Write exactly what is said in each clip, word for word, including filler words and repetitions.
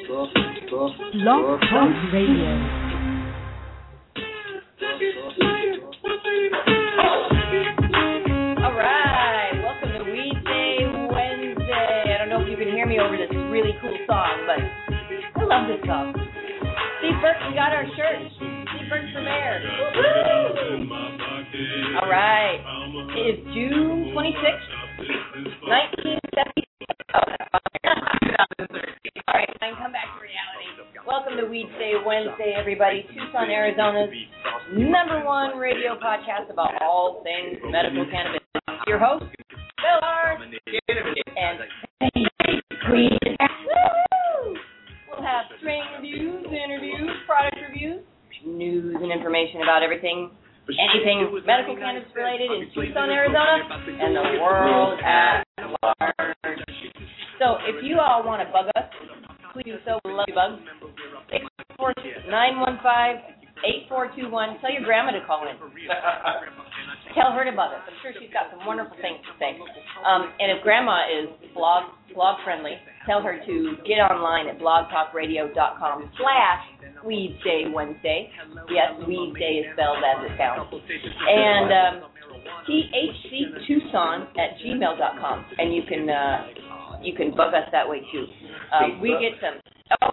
Blog Talk Radio. All right, welcome to Weedsday Wednesday. I don't know if you can hear me over this really cool song, but I love this song. Steve Burton got our shirt. Steve Burton for mayor. All right, it is June twenty-sixth, nineteen seventy-six. Oh, that's fine. All right, time come back to reality. Welcome to Weedsday Wednesday, everybody. Tucson, Arizona's number one radio podcast about all things medical cannabis. Your host, Bill R. and Queen. We'll have strain reviews, interviews, product reviews, news and information about everything, anything medical cannabis related in Tucson, Arizona, and the world at large. So if you all want to bug us, please do so. We love you, bugs. six four two, nine one five, eight four two one. Tell your grandma to call in. Tell her to bug us. I'm sure she's got some wonderful things to say. Um, and if grandma is blog blog friendly, tell her to get online at blogtalkradio.com slash Weedsday Wednesday. Yes, Weedsday is spelled as it sounds. And um, T H C Tucson at gmail dot com. And you can uh, you can bug us that way too. Um, we get some. Oh,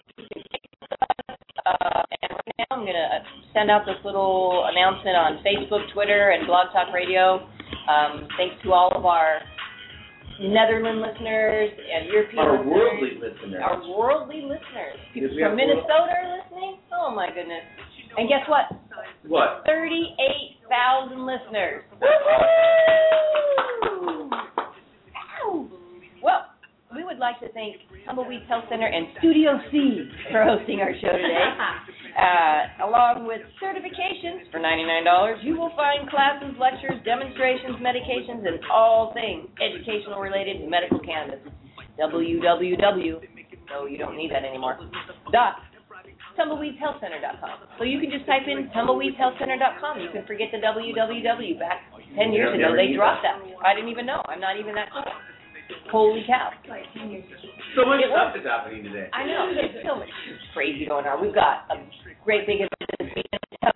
uh, and right now I'm going to send out this little announcement on Facebook, Twitter, and Blog Talk Radio. Um, thanks to all of our Netherlands listeners and European our listeners. Our worldly listeners. Our worldly listeners. People from Minnesota are listening. Oh, my goodness. And guess what? What? thirty-eight thousand listeners. Woo! Well, we would like to thank Tumbleweeds Health Center and Studio C for hosting our show today. Uh, along with certifications for ninety-nine dollars, you will find classes, lectures, demonstrations, medications, and all things educational related to medical cannabis. w w w, no, you don't need that anymore, dot tumbleweeds health center dot com. So you can just type in tumbleweeds health center dot com. You can forget the w w w. Back ten years ago, they dropped that. I didn't even know. I'm not even that cool. Holy cow. So much stuff is happening today. I know. There's so much crazy going on. We've got a great big event this weekend.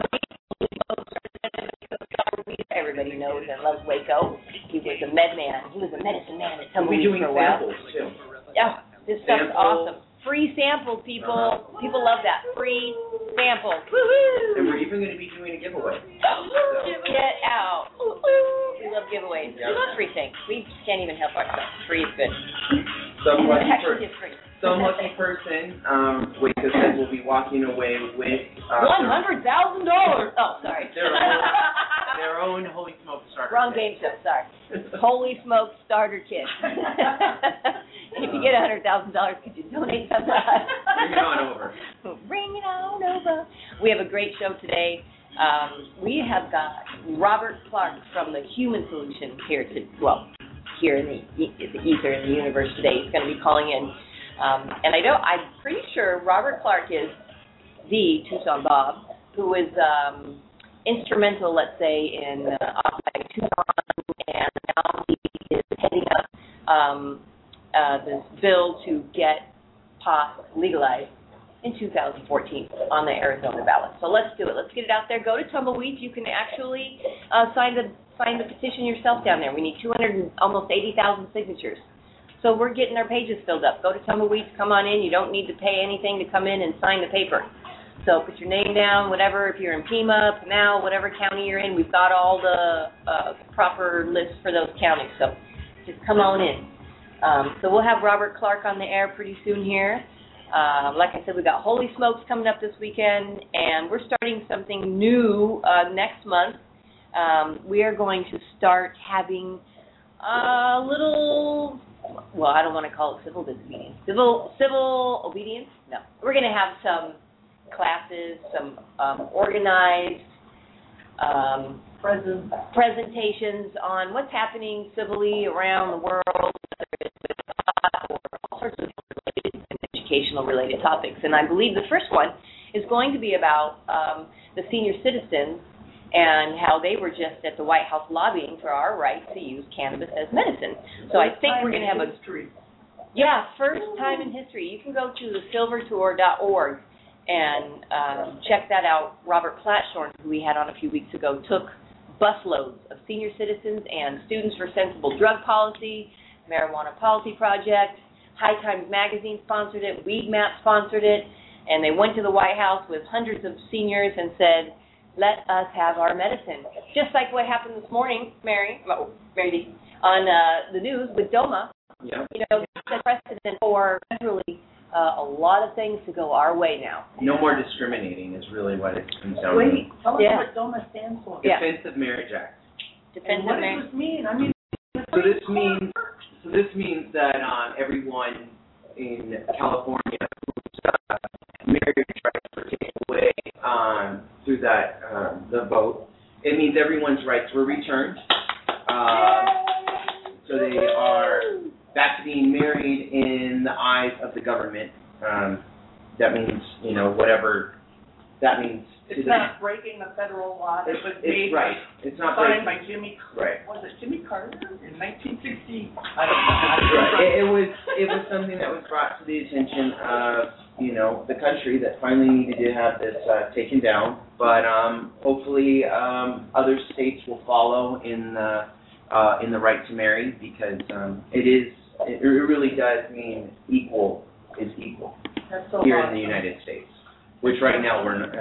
Everybody knows and loves Waco. He was a med man. He was a medicine man at Tumbleweeds for a while. Too. Yeah, this stuff's awesome. Free samples, people. Uh-huh. People love that. Free samples. Woo-hoo! And we're even going to be doing a giveaway. Get out. We love giveaways. Yeah. We love free things. We can't even help ourselves. Free is good. Some lucky, per- free. some lucky person, um, Waco said, will be walking away with uh, one hundred thousand dollars. Oh, sorry. Their own, their own Holy Smoke starter Wrong kit. game show, sorry. Holy Smoke starter kit. And if you get one hundred thousand dollars, could you donate some to us? Bring it on over. Bring it on over. We have a great show today. Um, we have got Robert Clark from the Human Solution here to, well, here in the, the ether in the universe today. He's going to be calling in. Um, and I know, I'm pretty sure Robert Clark is the Tucson Bob, who is um, instrumental, let's say, in uh, occupying Tucson, and now he is heading up um, uh, this bill to get pot legalized in two thousand fourteen on the Arizona ballot. So let's do it. Let's get it out there. Go to Tumbleweeds. You can actually uh, sign the sign the petition yourself down there. We need two hundred, almost eighty thousand signatures. So we're getting our pages filled up. Go to Tumbleweeds. Come on in. You don't need to pay anything to come in and sign the paper. So put your name down, whatever. If you're in Pima, Pinal, whatever county you're in, we've got all the uh, proper lists for those counties. So just come on in. Um, so we'll have Robert Clark on the air pretty soon here. Uh, like I said, we've got Holy Smokes coming up this weekend, and we're starting something new uh, next month. Um, we are going to start having a little, well, I don't want to call it civil disobedience. Civil, civil obedience? No. We're going to have some classes, some um, organized um, Present. presentations on what's happening civilly around the world, whether it's with pot or all sorts of educational related topics. And I believe the first one is going to be about um, the senior citizens and how they were just at the White House lobbying for our right to use cannabis as medicine. So I think we're going to have a... Yeah, first time in history. You can go to the silver tour dot org and um, check that out. Robert Platshorn, who we had on a few weeks ago, took busloads of senior citizens and Students for Sensible Drug Policy, Marijuana Policy Project, High Times Magazine sponsored it, Weed Map sponsored it, and they went to the White House with hundreds of seniors and said, let us have our medicine. Just like what happened this morning, Mary, oh, Mary, on uh, the news with DOMA. Yeah. You know, the precedent for really uh, a lot of things to go our way now. No more discriminating is really what it comes down to. Wait, tell us Yeah. what DOMA stands for. Yeah. Defense of Marriage Act. Defense And what of marriage. does this mean? I mean, So this means so this means that um, everyone in California whose uh, marriage rights were taken away um, through that uh, the vote, it means everyone's rights were returned. Uh, so they are back to being married in the eyes of the government. Um, that means, you know, whatever that means. it's to not breaking the federal law that the, was it's made, right. It's not signed breaking. by Jimmy, Right. was it Jimmy Carter in nineteen sixty? I don't know. Right. It, it was it was something that was brought to the attention of, you know, the country that finally needed to have this uh, taken down. But um, hopefully um, other states will follow in the uh, in the right to marry, because um, it is it really does mean equal is equal That's so here awesome. in the United States, which right now we're um,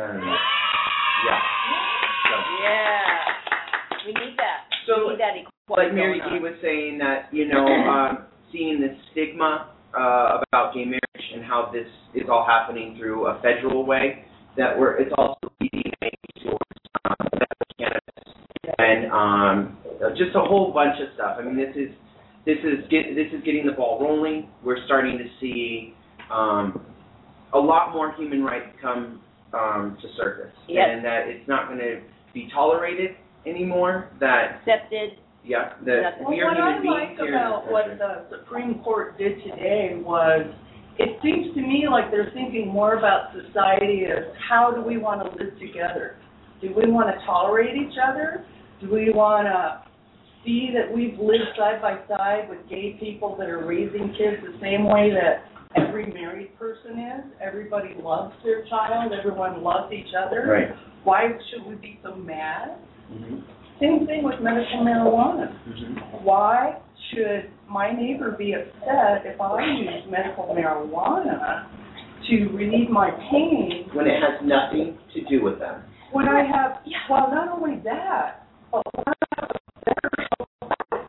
yeah. So, Yeah. We need that. So, we need that equality. like Mary going G on. was saying, that, you know, um, seeing the stigma uh, about gay marriage and how this is all happening through a federal way, that we're it's also leading towards um, medical cannabis and um, just a whole bunch of stuff. I mean, this is this is get, this is getting the ball rolling. We're starting to see um, a lot more human rights come um, to surface, Yes. and that it's not going to be tolerated anymore. That Accepted. yeah, that Well, we are what I human beings like here in about this what country. the Supreme Court did today was, it seems to me like they're thinking more about society as how do we want to live together? Do we want to tolerate each other? Do we want to see that we've lived side by side with gay people that are raising kids the same way that every married person is? Everybody loves their child. Everyone loves each other. Right. Why should we be so mad? Mm-hmm. Same thing with medical marijuana. Mm-hmm. Why should my neighbor be upset if I use medical marijuana to relieve my pain When it has nothing to do with them. when I have, well, not only that, but when I have a better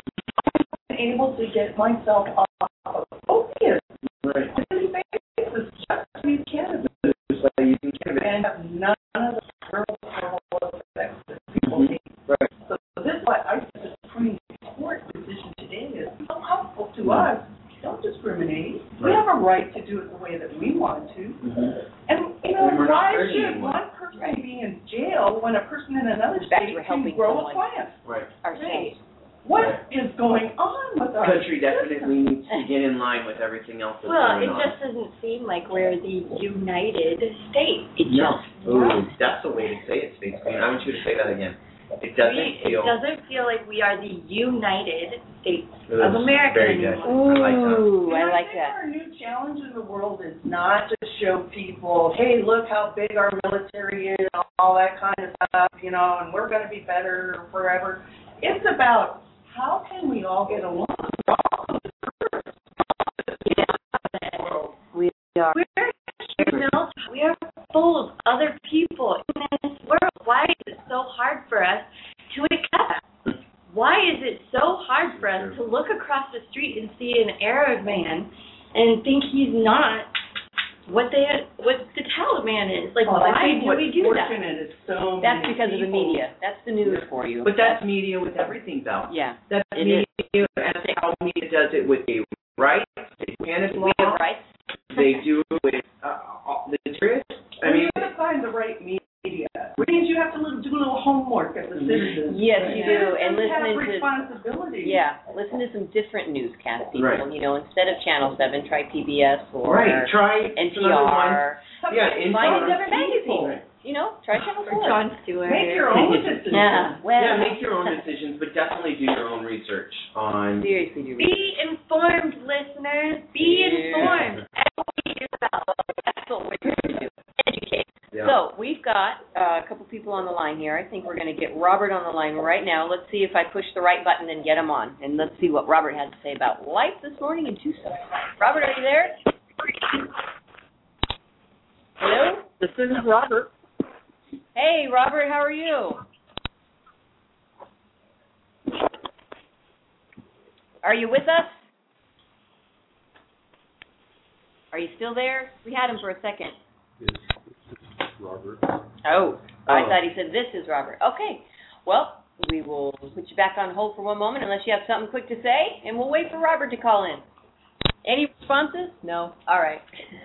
I'm able to get myself off of opiates Right. on a daily basis, just use cannabis, Just like using cannabis. and have none of the terrible, terrible effects that people Mhm. need. Right. So this is why I think the Supreme Court decision today is so helpful to us. Don't discriminate. We Right. have a right to do it the way that we want to. Mm-hmm. And, you know, And we're not why hurting should anyone. one person be in jail when a person in another Back to state can helping grow someone. a plant? Right. Ourselves. What Right. is going on with The our country system? definitely needs to get in line with everything else that's Well, going it on. just doesn't seem like we're the United States. It No. just Ooh, that's the way to say it, Statesman. I want you to say that again. It doesn't we, feel... It doesn't feel like we are the United States It of was America very good. anymore. I like that. Ooh, And I like think that. our new challenge in the world is not to show people, hey, look how big our military is, and all that kind of stuff, you know, and we're going to be better forever. It's about how can we all get along? We are. We're, you know, we are full of other people in this world. Why is it so hard for us to accept? Why is it so hard for us to look across the street and see an Arab man and think he's not what they what the Taliban is? Like, Well, I why think do what's we do that? fortunate is so That's many because of the people- media. That's the news for you. But that's media with everything, though. Yeah. That's It media, and how media does it with gay rights, they cannabis We have law, rights. they do it with uh, all the serious. I And mean, you got to find the right media. Which means you have to li- do a little homework as a citizen. Yes, you do. And Citizens have listening to responsibility. yeah, listen to some different newscast people. Right. You know, instead of Channel Seven, try P B S or right, try N P some other ones. R. Yeah, in Find front of different magazines. Right. you know, try Channel Or four. Jon Stewart. Make your own decisions. Yeah, well, Yeah, make your own decisions, but definitely do your own research on. seriously, do research. Be informed, listeners. Be Yeah. informed. That's what we do about That's what we're here to do. Educate. Yeah. So we've got uh, a couple people on the line here. I think we're going to get Robert on the line right now. Let's see if I push the right button and get him on. And let's see what Robert has to say about life this morning in Tucson. Robert, are you there? Hello? This is Robert. Hey, Robert, how are you? Are you with us? Are you still there? We had him for a second. Yes, this is Robert. Oh, I Oh. thought he said this is Robert. Okay. Well, we will put you back on hold for one moment unless you have something quick to say, and we'll wait for Robert to call in. Any responses? No? All right.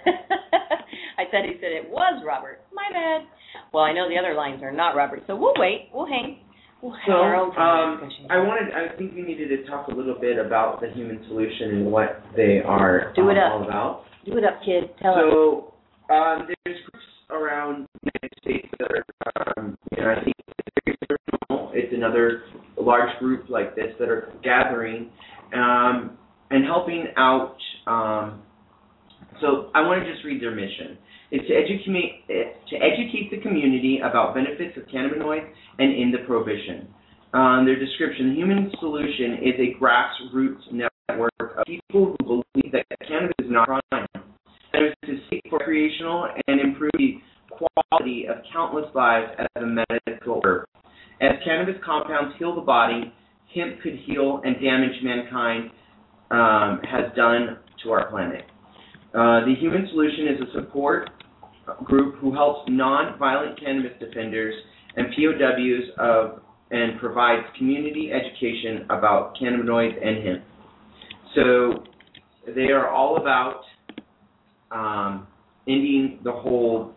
I thought he said it was Robert. My bad. Well, I know the other lines are not Robert, so we'll wait. We'll hang. We'll have So, our own um, discussion. I wanted, I think we needed to talk a little bit about the Human Solution and what they are Do it um, up. all about. Do it up, kid. Tell us. So, um, there's groups around the United States that are, um, you know, I think it's very personal. It's another large group like this that are gathering um, and helping out. Um, so, I want to just read their mission. It's to educate to educate the community about benefits of cannabinoids and end the prohibition. Um, their description: the Human Solution is a grassroots network of people who believe that cannabis is not a crime. Cannabis is safe for recreational and improve the quality of countless lives as a medical herb. As cannabis compounds heal the body, hemp could heal and damage mankind um, has done to our planet. Uh, the Human Solution is a support group who helps non-violent cannabis defenders and P O Ws of, and provides community education about cannabinoids and hemp. So they are all about um, ending the whole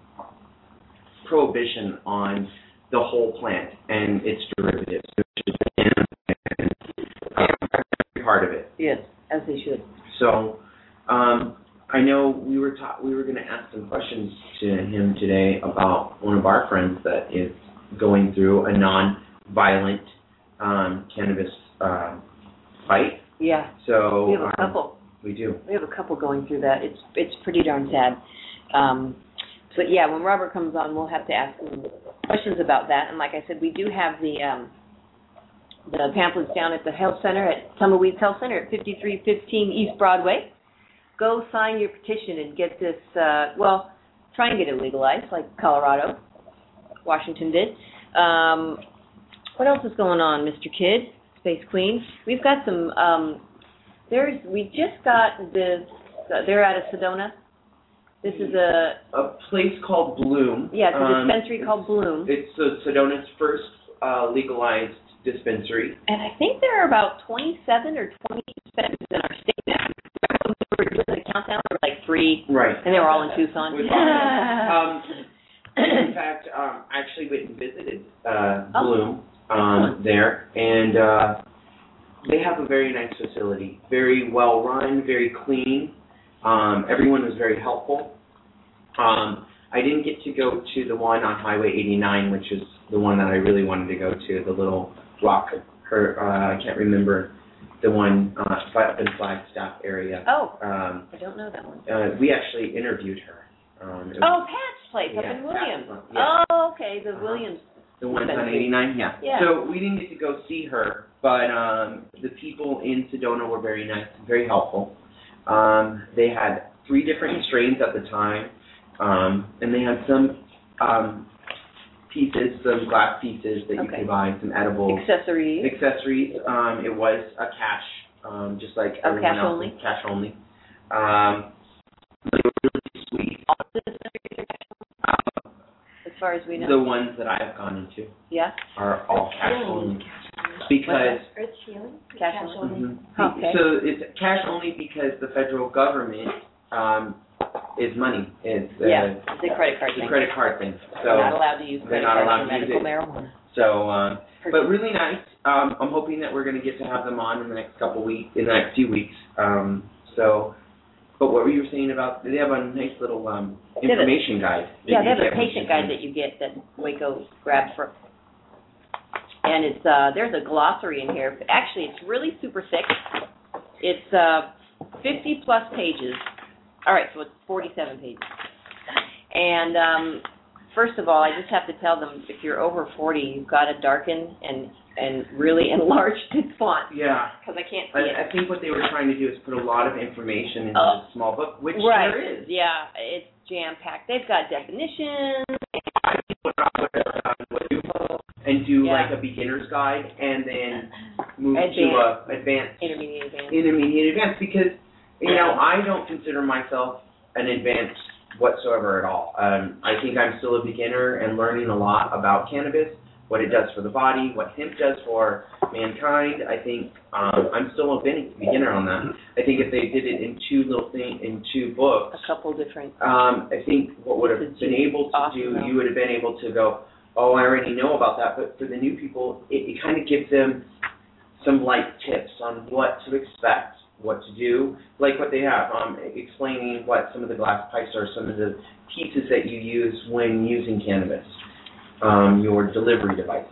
prohibition on the whole plant and its derivatives, which is the hemp and um, every part of it. Yes, as they should. So, um, I know we were ta- we were going to ask some questions to him today about one of our friends that is going through a non-violent um, cannabis uh, fight. Yeah. So We have a um, couple. We do. We have a couple going through that. It's it's pretty darn sad. Um, but yeah, when Robert comes on, we'll have to ask him questions about that. And like I said, we do have the um, the pamphlets down at the health center at Tumbleweeds Health Center at fifty-three fifteen East Broadway. Go sign your petition and get this. Uh, well, try and get it legalized, like Colorado, Washington did. Um, what else is going on, Mister Kidd, Space Queen? We've got some. Um, There's, we just got this, uh, they're out of Sedona. This is a, A place called Bloom. yeah, it's a Um, dispensary called Bloom. It's uh, Sedona's first uh, legalized dispensary. And I think there are about twenty-seven or twenty dispensaries in our state now. Remember when we were doing the countdown, there were like three, Right. and they were all in Tucson. With- um, in fact, um, I actually went and visited uh, Oh. Bloom um, there, and uh, they have a very nice facility, very well run, very clean. Um, everyone was very helpful. Um, I didn't get to go to the one on Highway eighty-nine, which is the one that I really wanted to go to, the little rock, her, uh, I can't remember, the one uh, up in Flagstaff area. Oh, Um, I don't know that one. uh, we actually interviewed her. Um, it was Oh, Pat's place up Yeah, in Williams. Pat's one, yeah. Oh, okay, the Uh-huh. Williams. the one on dispensary. eighty-nine, yeah. Yeah. So we didn't get to go see her, but um, the people in Sedona were very nice, very helpful. Um, they had three different strains at the time, um, and they had some um, pieces, some glass pieces that you Okay. could buy, some edible Accessories. accessories. Um, it was a cash, um, just like Oh, everyone cash else, only? cash only. Um, they were really sweet. All the dispensaries are cash only, as far as we know. The ones that I have gone into Yeah? are all cash only because. Earth healing? Cash only. Mhm. Okay. So it's cash only because the federal government um, is money. It's uh, Yeah, it's a credit card it's a thing. credit card thing. They're not So allowed to use they're credit not cards allowed for to use medical it. marijuana. so, um, but really nice. Um, I'm hoping that we're going to get to have them on in the next couple weeks, in the next few weeks. Um, so But what were you saying about, they have a nice little um, information guide. that Yeah, you they have a get when patient you- guide that you get that Waco grabbed for. And it's uh, there's a glossary in here. Actually, it's really super thick. It's uh, fifty plus pages. All right, so it's forty-seven pages. And um, first of all, I just have to tell them, if you're over forty, you've got to darken and and really enlarge the font, Yeah. because I can't see it. I, I think what they were trying to do is put a lot of information into Oh. a small book, which Right. there is. Yeah, it's jam-packed. They've got definitions. I think what I would have done was do and do Yeah. like a beginner's guide and then move Advanced. to a advanced, Intermediate, advanced. intermediate, advanced, because, you know, I don't consider myself an advanced whatsoever at all. Um, I think I'm still a beginner and learning a lot about cannabis, what it does for the body, what hemp does for mankind. I think um, I'm still a begin- beginner on that. I think if they did it in two little thing in two books, A couple different. um, I think what would have been able to do, you would have been able to go, oh, I already know about that. But for the new people, it, it kind of gives them some light tips on what to expect, what to do, like what they have, um, explaining what some of the glass pipes are, some of the pieces that you use when using cannabis, um, your delivery devices.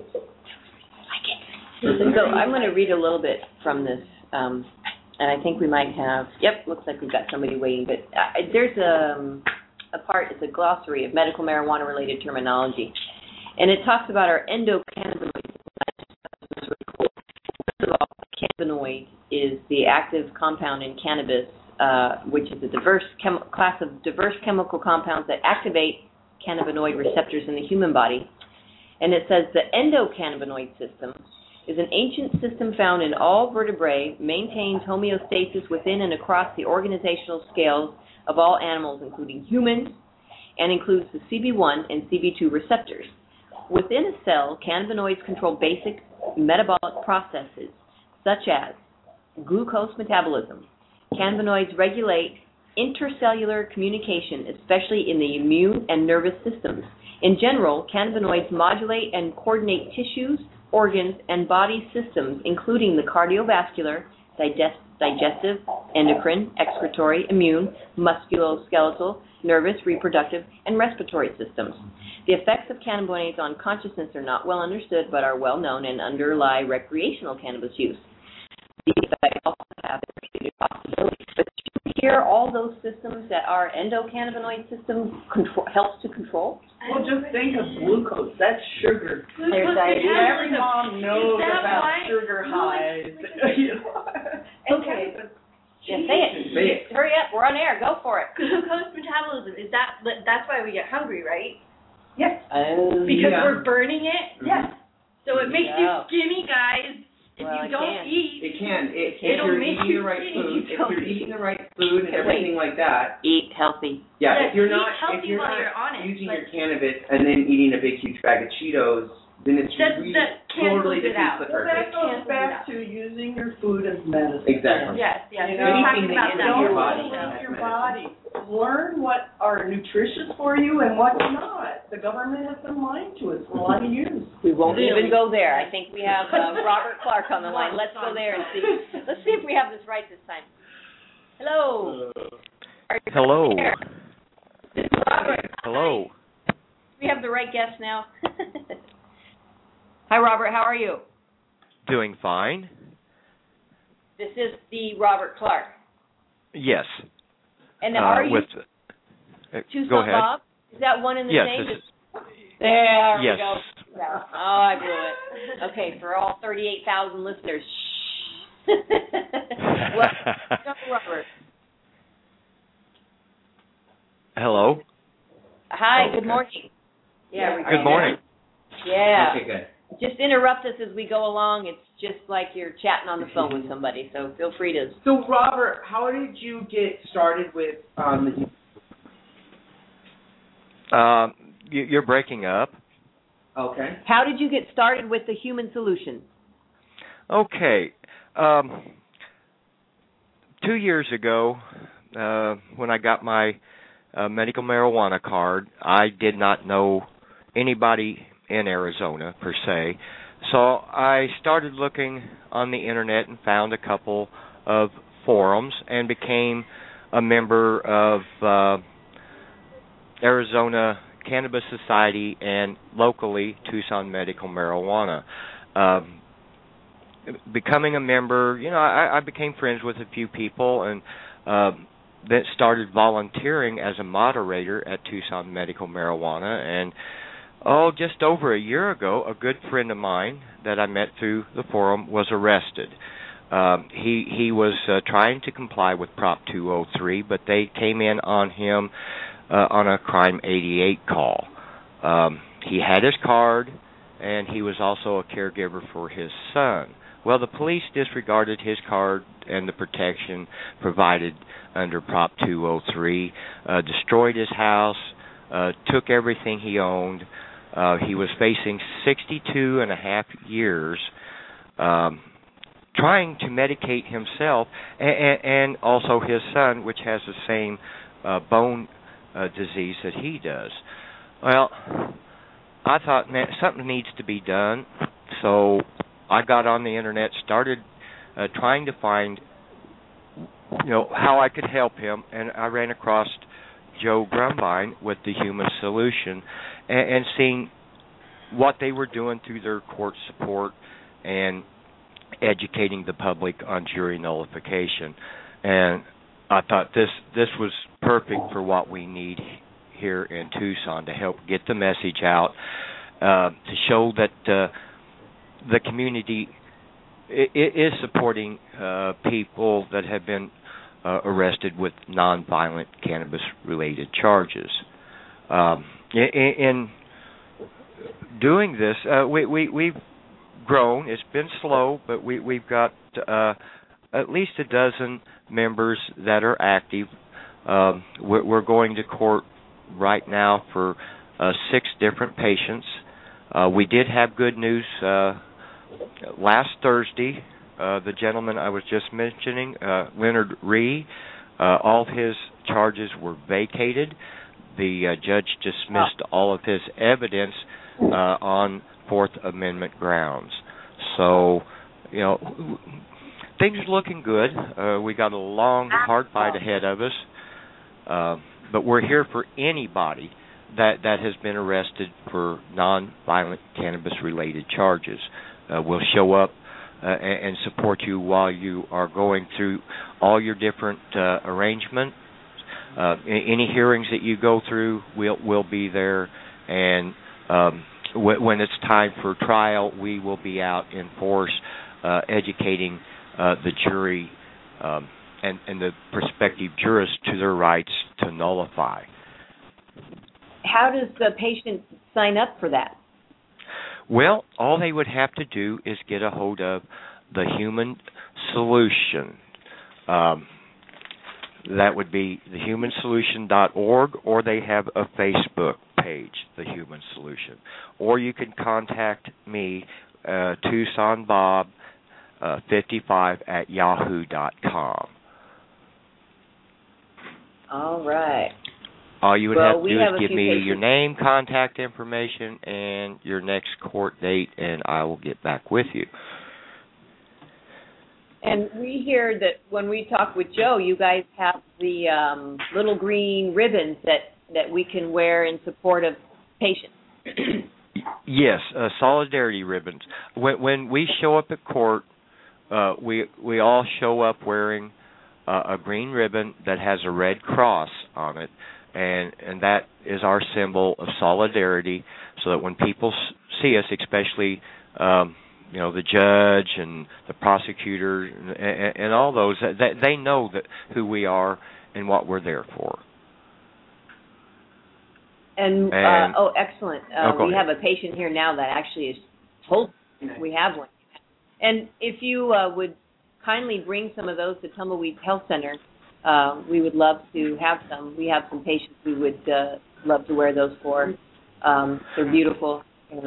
So I'm going to read a little bit from this, um, and I think we might have, yep, looks like we've got somebody waiting, but uh, there's a, um, a part, it's a glossary of medical marijuana-related terminology, and it talks about our endocannabinoids. It's really cool. First of all, cannabinoid is the active compound in cannabis, uh, which is a diverse chem- class of diverse chemical compounds that activate cannabinoid receptors in the human body. And it says the endocannabinoid system is an ancient system found in all vertebrae, maintains homeostasis within and across the organizational scales of all animals, including humans, and includes the C B one and C B two receptors. Within a cell, cannabinoids control basic metabolic processes, such as glucose metabolism. Cannabinoids regulate intercellular communication, especially in the immune and nervous systems. In general, cannabinoids modulate and coordinate tissues, organs, and body systems, including the cardiovascular, digest, digestive, endocrine, excretory, immune, musculoskeletal, nervous, reproductive, and respiratory systems. The effects of cannabinoids on consciousness are not well understood, but are well known and underlie recreational cannabis use. These effects also have therapeutic possibilities. But you hear all those systems that our endocannabinoid system control, helps to control? Well, just think of glucose. That's sugar. There's that- Every mom knows Is that about why- sugar highs. Okay. Yeah, say it. Say it. Hurry up. We're on air. Go for it. Glucose metabolism, is that, that's why we get hungry, right? Yes. Oh, Because Yeah. we're burning it? Yes. So it makes Yeah. you skinny, guys. If Well, you it don't can. eat, It can. It, if It'll you're make eating you the right skinny, food, you if don't you're eat. eating the right food and Okay, everything like that, eat healthy. yeah, Yes, if you're eat not, if healthy you're while not you're on it, using like- your cannabis and then eating a big huge bag of Cheetos, then it's That- really that totally cancels it defeats out. the Well, purpose. that goes back to using your food as medicine. Exactly. yes, yes, You we were know, talking anything about that that. your Don't body. pollute your body. Learn what are nutritious for you and what's not. The government has been lying to us for a lot of years. We won't Really? even go there. I think we have uh, Robert Clark on the line. Let's go there and see. Let's see if we have this right this time. Hello. Are you Hello. there? This is Robert. Hello. Hi. We have the right guest now. Hi, Robert. How are you? Doing fine. This is the Robert Clark. Yes. And Uh, are you with uh, Tucson go ahead. Bob? Is that one and the Yes. same? this is- There yes. we go. Yeah. Oh, I blew it. Okay, for all thirty-eight thousand listeners, shh. Well, Robert. Hello. Hi, good Okay. morning. Yeah, we're Good morning. Yeah. Okay, good. Just interrupt us as we go along. It's just like you're chatting on the phone with somebody, so feel free to. So, Robert, how did you get started with um, the... Um, you, you're breaking up. Okay. How did you get started with the Human Solution? Okay. Um, two years ago, uh, when I got my uh, medical marijuana card, I did not know anybody in Arizona per se. So I started looking on the internet and found a couple of forums and became a member of uh, Arizona Cannabis Society and locally Tucson Medical Marijuana. Um, becoming a member, you know, I, I became friends with a few people and uh, then started volunteering as a moderator at Tucson Medical Marijuana. And oh, just over a year ago, a good friend of mine that I met through the forum was arrested. Um, he he was uh, trying to comply with Prop two oh three, but they came in on him uh, on a Crime eighty-eight call. Um, he had his card, and he was also a caregiver for his son. Well, the police disregarded his card and the protection provided under Prop two oh three, uh, destroyed his house, uh, took everything he owned. Uh, he was facing sixty-two and a half years um, trying to medicate himself and, and also his son, which has the same uh, bone uh, disease that he does. Well, I thought, man, something needs to be done, so I got on the internet, started uh, trying to find, you know, how I could help him, and I ran across Joe Grumbine with the Human Solution, and, and seeing what they were doing through their court support and educating the public on jury nullification. And I thought this this was perfect for what we need here in Tucson to help get the message out, uh, to show that uh, the community is supporting uh, people that have been uh, arrested with nonviolent cannabis-related charges. Um, in, in doing this, uh, we, we, we've grown. It's been slow, but we, we've got uh, at least a dozen members that are active. Um, we're, we're going to court right now for uh, six different patients. Uh, we did have good news uh, last Thursday. Uh, the gentleman I was just mentioning, uh, Leonard Rhee, uh, all of his charges were vacated. The uh, judge dismissed all of his evidence uh, on Fourth Amendment grounds. So, you know, things are looking good. Uh, we got a long, hard fight ahead of us. Uh, but we're here for anybody that, that has been arrested for nonviolent cannabis-related charges. Uh, we'll show up uh, and, and support you while you are going through all your different uh, arrangements. Uh, any hearings that you go through, we'll, we'll be there. And um, w- when it's time for trial, we will be out in force uh, educating uh, the jury um, and, and the prospective jurists to their rights to nullify. How does the patient sign up for that? Well, all they would have to do is get a hold of the Human Solution. Um, that would be the human solution dot org, or they have a Facebook page, The Human Solution. Or you can contact me, uh, Tucson Bob uh, fifty-five at yahoo dot com. All right. All you would well, have to we do have is give me patients. your name, contact information, and your next court date, and I will get back with you. And we hear that when we talk with Joe, you guys have the um, little green ribbons that, that we can wear in support of patients. Yes, uh, solidarity ribbons. When, when we show up at court, uh, we we all show up wearing uh, a green ribbon that has a red cross on it, and and that is our symbol of solidarity. So that when people see us, especially um, you know the judge and the prosecutor and, and, and all those, that they know that who we are and what we're there for. And, and uh, oh, excellent. Uh, oh, we ahead. have a patient here now that actually is told we have one. And if you uh, would kindly bring some of those to Tumbleweed Health Center, uh, we would love to have some. We have some patients we would uh, love to wear those for. Um, they're beautiful.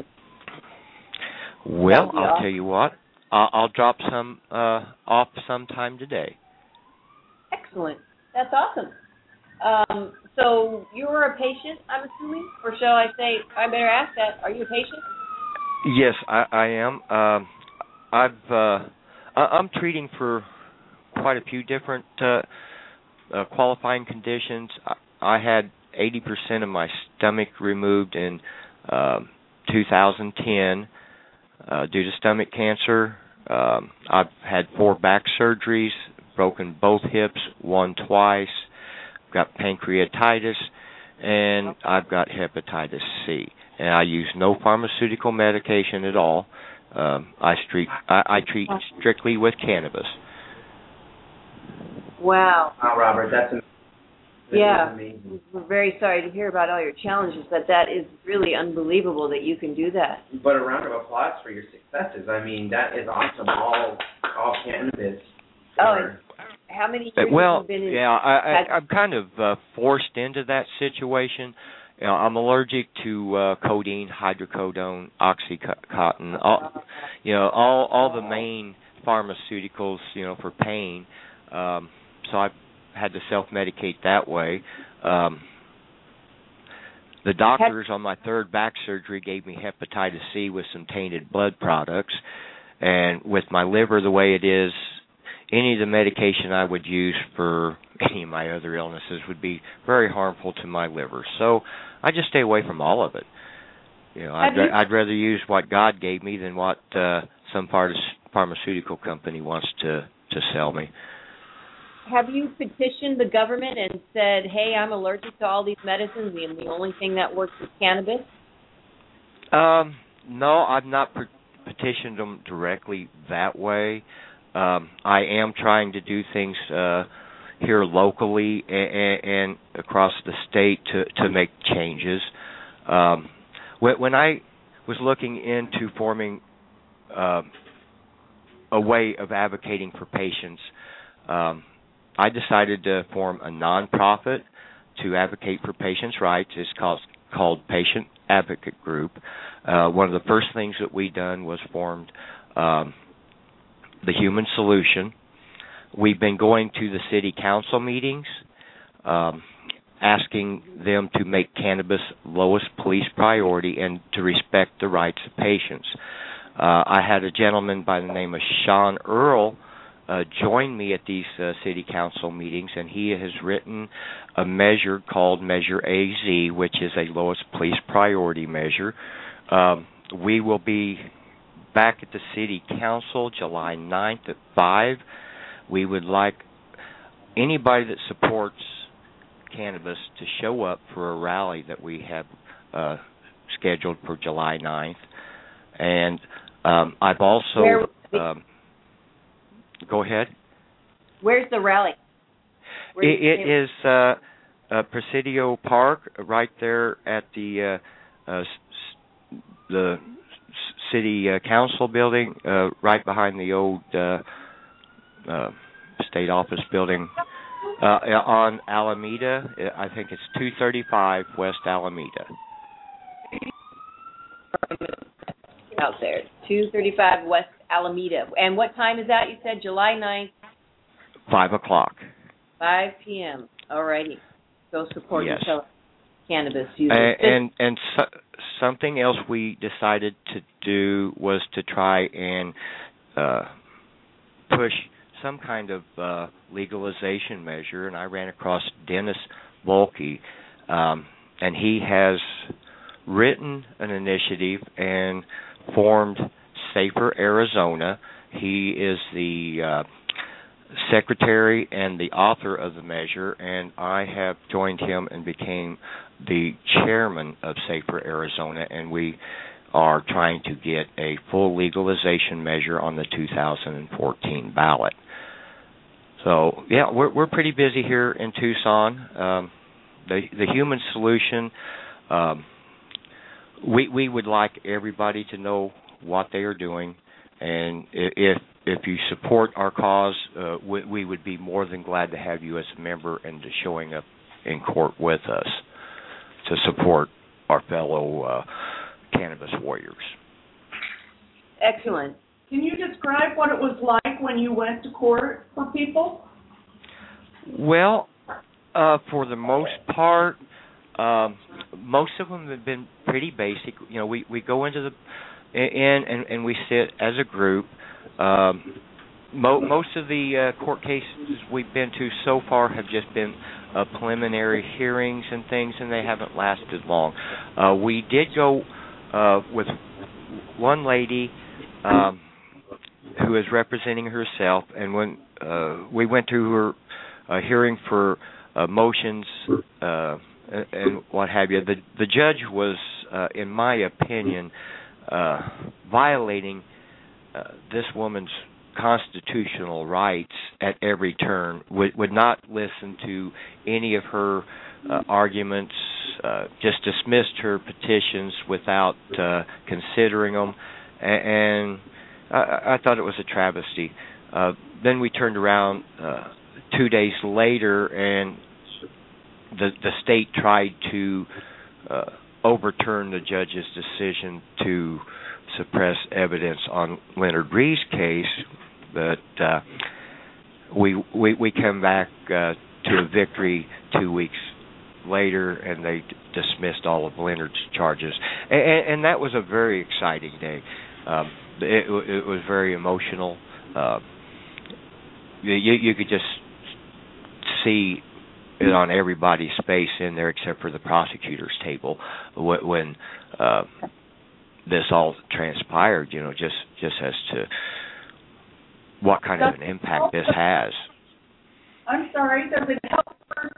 Well, I'll awesome. tell you what. I'll, I'll drop some uh, off sometime today. Excellent. That's awesome. Um, so you're a patient, I'm assuming? Or shall I say, I better ask that, are you a patient? Yes, I, I am. Um, I've uh, I- I'm treating for quite a few different uh, uh, qualifying conditions. I, I had eighty percent of my stomach removed in uh, two thousand ten uh, due to stomach cancer. Um, I've had four back surgeries, broken both hips, one twice, got pancreatitis, and I've got hepatitis C. And I use no pharmaceutical medication at all. Um, I, street, I, I treat strictly with cannabis. Wow. Wow, Robert, that's amazing. That Yeah. is amazing. We're very sorry to hear about all your challenges, but that is really unbelievable that you can do that. But a round of applause for your successes. I mean, that is awesome. All, all cannabis. Oh, are- How many years Well, have you been in? yeah, I, I, I'm kind of uh, forced into that situation. You know, I'm allergic to uh, codeine, hydrocodone, oxycontin, all, you know, all all the main pharmaceuticals, you know, for pain. Um, so I've had to self-medicate that way. Um, the doctors on my third back surgery gave me hepatitis C with some tainted blood products, and with my liver the way it is, any of the medication I would use for any of my other illnesses would be very harmful to my liver. So I just stay away from all of it. You know, I'd, ra- I'd rather use what God gave me than what uh, some part pharmaceutical company wants to, to sell me. Have you petitioned the government and said, hey, I'm allergic to all these medicines and the only thing that works is cannabis? Um, no, I've not pe- petitioned them directly that way. Um, I am trying to do things uh, here locally and, and across the state to, to make changes. Um, when I was looking into forming uh, a way of advocating for patients, um, I decided to form a nonprofit to advocate for patients' rights. It's called, called Patient Advocate Group. Uh, one of the first things that we done was formed um, the Human Solution. We've been going to the city council meetings, um, asking them to make cannabis lowest police priority and to respect the rights of patients. Uh, I had a gentleman by the name of Sean Earl uh, join me at these uh, city council meetings, and he has written a measure called Measure A Z, which is a lowest police priority measure. Um, we will be back at the city council July ninth at five. We would like anybody that supports cannabis to show up for a rally that we have uh, scheduled for July ninth. And um, I've also... Where, um, go ahead. Where's the rally? Where's It, it is uh, uh, Presidio Park, right there at the uh, uh, s- the city uh, council building, uh, right behind the old uh, uh, state office building uh, on Alameda. I think it's two thirty-five West Alameda. Out there, two thirty-five West Alameda. And what time is that? You said July ninth? Five o'clock. five p.m. All righty. Go support Yes. your fellow cannabis users. And and, and so, something else we decided to do was to try and uh, push some kind of uh, legalization measure. And I ran across Dennis Volke, um, and he has written an initiative and formed Safer Arizona. He is the uh, secretary and the author of the measure, and I have joined him and became the chairman of Safer Arizona, and we are trying to get a full legalization measure on the two thousand fourteen ballot. So, yeah, we're we're pretty busy here in Tucson. Um, the the Human Solution, um, we we would like everybody to know what they are doing, and if if you support our cause, uh, we, we would be more than glad to have you as a member and to showing up in court with us to support our fellow uh, cannabis warriors. Excellent. Can you describe what it was like when you went to court for people? Well, uh, for the most part, um, most of them have been pretty basic. You know, we, we go into the in and, and we sit as a group. Um, mo- most of the uh, court cases we've been to so far have just been uh, preliminary hearings and things, and they haven't lasted long. Uh, we did go uh, with one lady um, who is representing herself, and when uh, we went to her uh, hearing for uh, motions uh, and, and what have you, the, the judge was, uh, in my opinion, uh, violating uh, this woman's constitutional rights at every turn, would, would not listen to any of her uh, arguments, uh, just dismissed her petitions without uh, considering them, and, and I, I thought it was a travesty. Uh, then we turned around uh, two days later, and the, the state tried to uh, overturn the judge's decision to suppress evidence on Leonard Reed's case, but uh, we, we we come back uh, to a victory two weeks later, and they d- dismissed all of Leonard's charges, and, and that was a very exciting day. Um, it, it was very emotional. Uh, you, you could just see it on everybody's face in there, except for the prosecutor's table, when uh, this all transpired. You know, just just as to what kind of an impact this has. I'm sorry, does it help first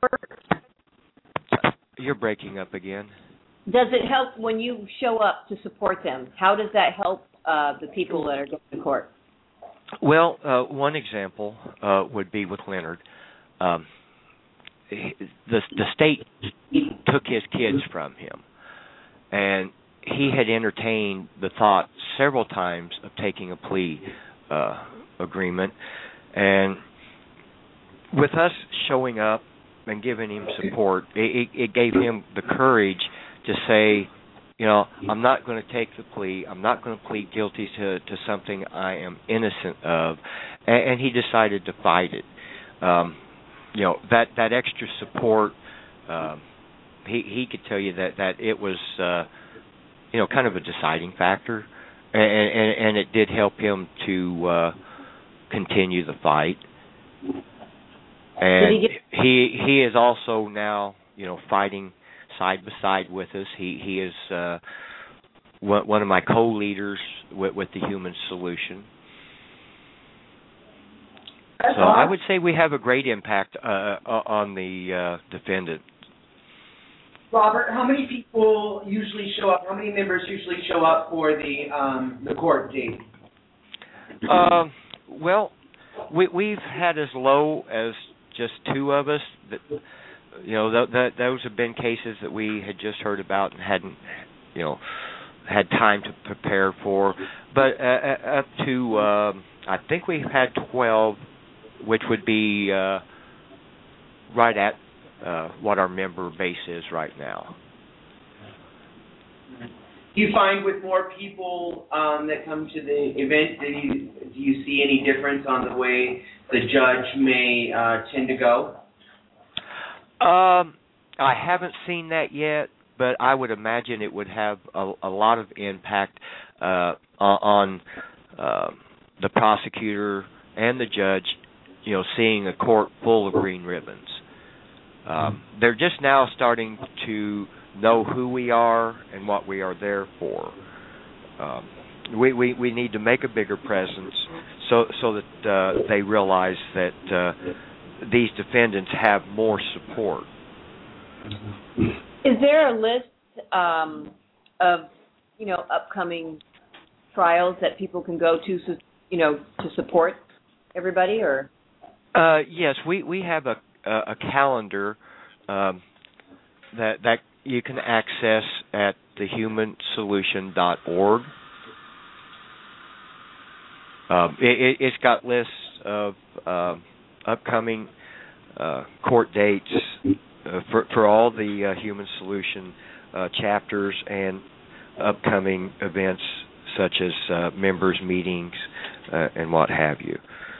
report? You're breaking up again. Does it help when you show up to support them? How does that help uh, the people that are going to court? Well, uh, one example uh, would be with Leonard. Um, the the state took his kids from him, and he had entertained the thought several times of taking a plea uh, agreement, and with us showing up and giving him support, it, it gave him the courage to say, you know, I'm not going to take the plea. I'm not going to plead guilty to, to something I am innocent of, and, and he decided to fight it. Um, you know, that, that extra support, um, he he could tell you that, that it was, uh, you know, kind of a deciding factor, and, and, and it did help him to uh, continue the fight. And he, get- he he is also now, you know, fighting side by side with us. He he is uh, one, one of my co-leaders with, with the Human Solution. That's so awesome. I would say we have a great impact uh, on the uh, defendant. Robert, how many people usually show up? How many members usually show up for the um, the court date? Uh, well, we, we've had as low as just two of us. That, you know, th- that those have been cases that we had just heard about and hadn't, you know, had time to prepare for. But uh, up to, uh, I think we've had twelve, which would be uh, right at uh, what our member base is right now. Do you find with more people um, that come to the event, do you, do you see any difference on the way the judge may uh, tend to go? Um, I haven't seen that yet, but I would imagine it would have a, a lot of impact uh, on uh, the prosecutor and the judge, you know, seeing a court full of green ribbons. Um, they're just now starting to know who we are and what we are there for. Um, we, we we need to make a bigger presence so so that uh, they realize that uh, these defendants have more support. Is there a list um, of, you know, upcoming trials that people can go to, you know, to support everybody, or? Uh, yes, we, we have a a, a calendar um, that that you can access at the human solution dot org. Um, it, it's got lists of uh, upcoming uh, court dates uh, for, for all the uh, Human Solution uh, chapters and upcoming events such as uh, members' meetings uh, and what have you.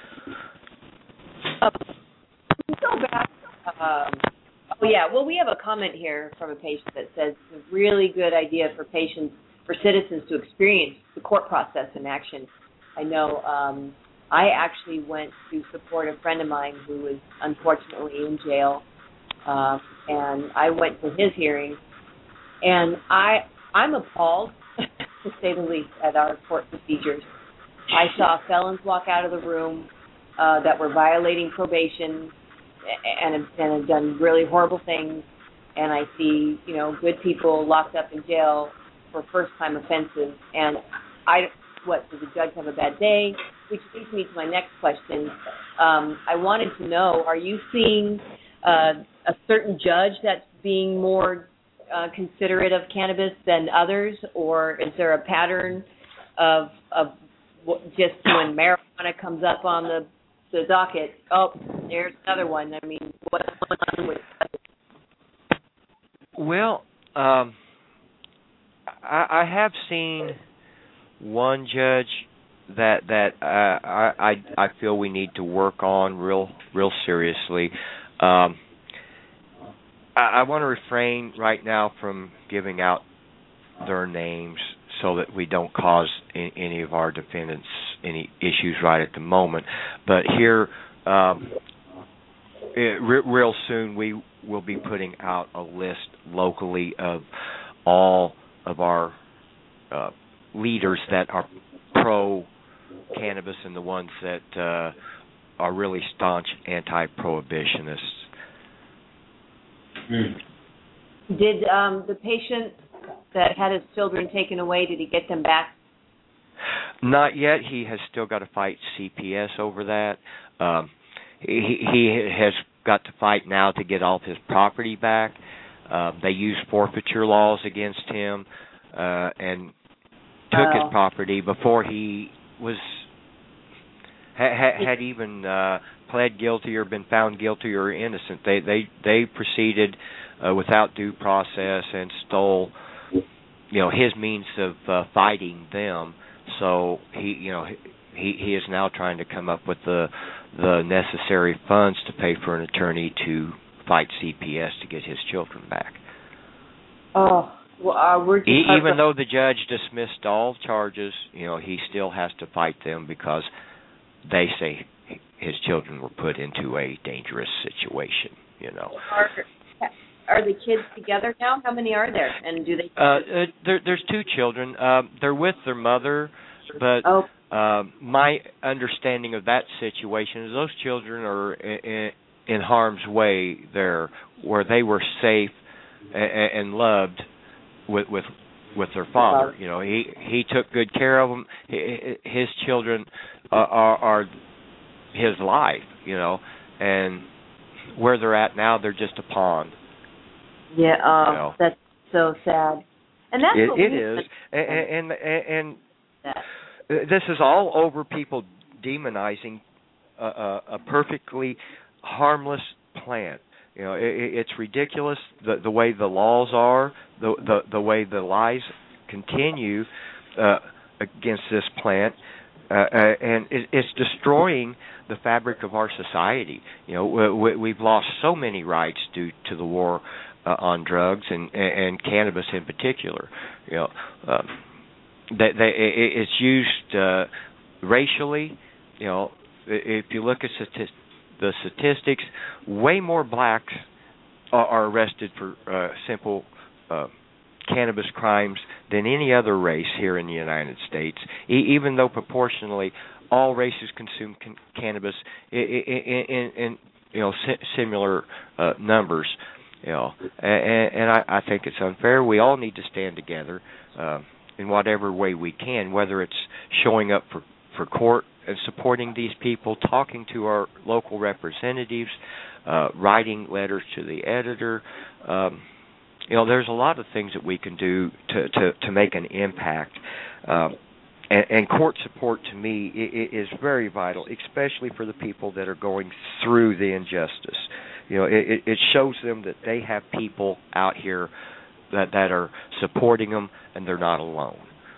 Uh, go back. Um, oh yeah. Well, we have a comment here from a patient that says it's a really good idea for patients, for citizens to experience the court process in action. I know um, I actually went to support a friend of mine who was unfortunately in jail, uh, and I went to his hearing, and I I'm appalled, to say the least, at our court procedures. I saw felons walk out of the room uh, that were violating probation and, and have done really horrible things, and I see, you know, good people locked up in jail for first-time offenses, and I, what, did the judge have a bad day? Which leads me to my next question. Um, I wanted to know, are you seeing uh, a certain judge that's being more uh, considerate of cannabis than others, or is there a pattern of, of what, just when marijuana comes up on the, the docket, oh, there's another one? I mean, what's going on with that? Well, um, I, I have seen one judge that that uh, I, I I feel we need to work on real real seriously. Um, I, I want to refrain right now from giving out their names so that we don't cause any, any of our defendants any issues right at the moment. But here, um, it, re- real soon, we will be putting out a list locally of all of our uh, leaders that are pro-cannabis and the ones that uh, are really staunch anti-prohibitionists. Hmm. Did um, the patient that had his children taken away, did he get them back? Not yet. He has still got to fight C P S over that. Um, he, he has got to fight now to get all of his property back. Uh, they used forfeiture laws against him uh, and took oh. his property before he was ha, ha, had even uh, pled guilty or been found guilty or innocent. They they they proceeded uh, without due process and stole, you know, his means of uh, fighting them. So he, you know, he he is now trying to come up with the the necessary funds to pay for an attorney to fight C P S to get his children back. Oh, well, uh, we're just e- even though the judge dismissed all charges, you know, he still has to fight them because they say his children were put into a dangerous situation. You know. Are, are the kids together now? How many are there? And do they? Uh, uh, there, there's two children. Uh, they're with their mother, but oh. uh, my understanding of that situation is those children are in, in harm's way there, where they were safe and, and loved with with with their father. You know, he he took good care of them. His children are, are, are his life. You know, and where they're at now, they're just a pawn. Yeah, uh, you know. That's so sad. And that's it, what it we is, and and, and that. this is all over people demonizing a, a, a perfectly harmless plant. You know, it, it's ridiculous the the way the laws are, the the, the way the lies continue uh, against this plant, uh, and it, it's destroying the fabric of our society. You know, we, we've lost so many rights due to the war Uh, on drugs and, and and cannabis in particular. You know, uh, they, they, it's used uh, racially. You know, if you look at stati- the statistics, way more blacks are, are arrested for uh, simple uh, cannabis crimes than any other race here in the United States. E- even though proportionally all races consume can- cannabis in, in, in, in you know si- similar uh, numbers. You know, and, and I, I think it's unfair. We all need to stand together uh, in whatever way we can, whether it's showing up for, for court and supporting these people, talking to our local representatives, uh, writing letters to the editor. Um, you know, there's a lot of things that we can do to, to, to make an impact. Um, and, and court support, to me, it, it is very vital, especially for the people that are going through the injustice. You know, it, it shows them that they have people out here that, that are supporting them, and they're not alone.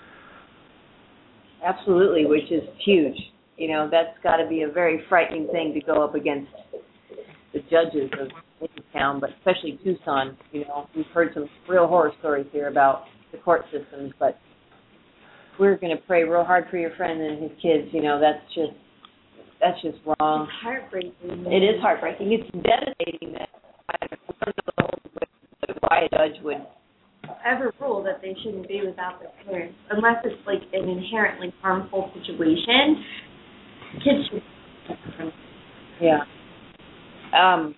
Absolutely, which is huge. You know, that's got to be a very frightening thing to go up against the judges of any town, but especially Tucson. You know, we've heard some real horror stories here about the court systems, but we're going to pray real hard for your friend and his kids. You know, that's just that's just wrong. It's heartbreaking. It is heartbreaking. It's devastating that I don't know why a judge would ever rule that they shouldn't be without their parents, unless it's like an inherently harmful situation. Kids should. Yeah. Um.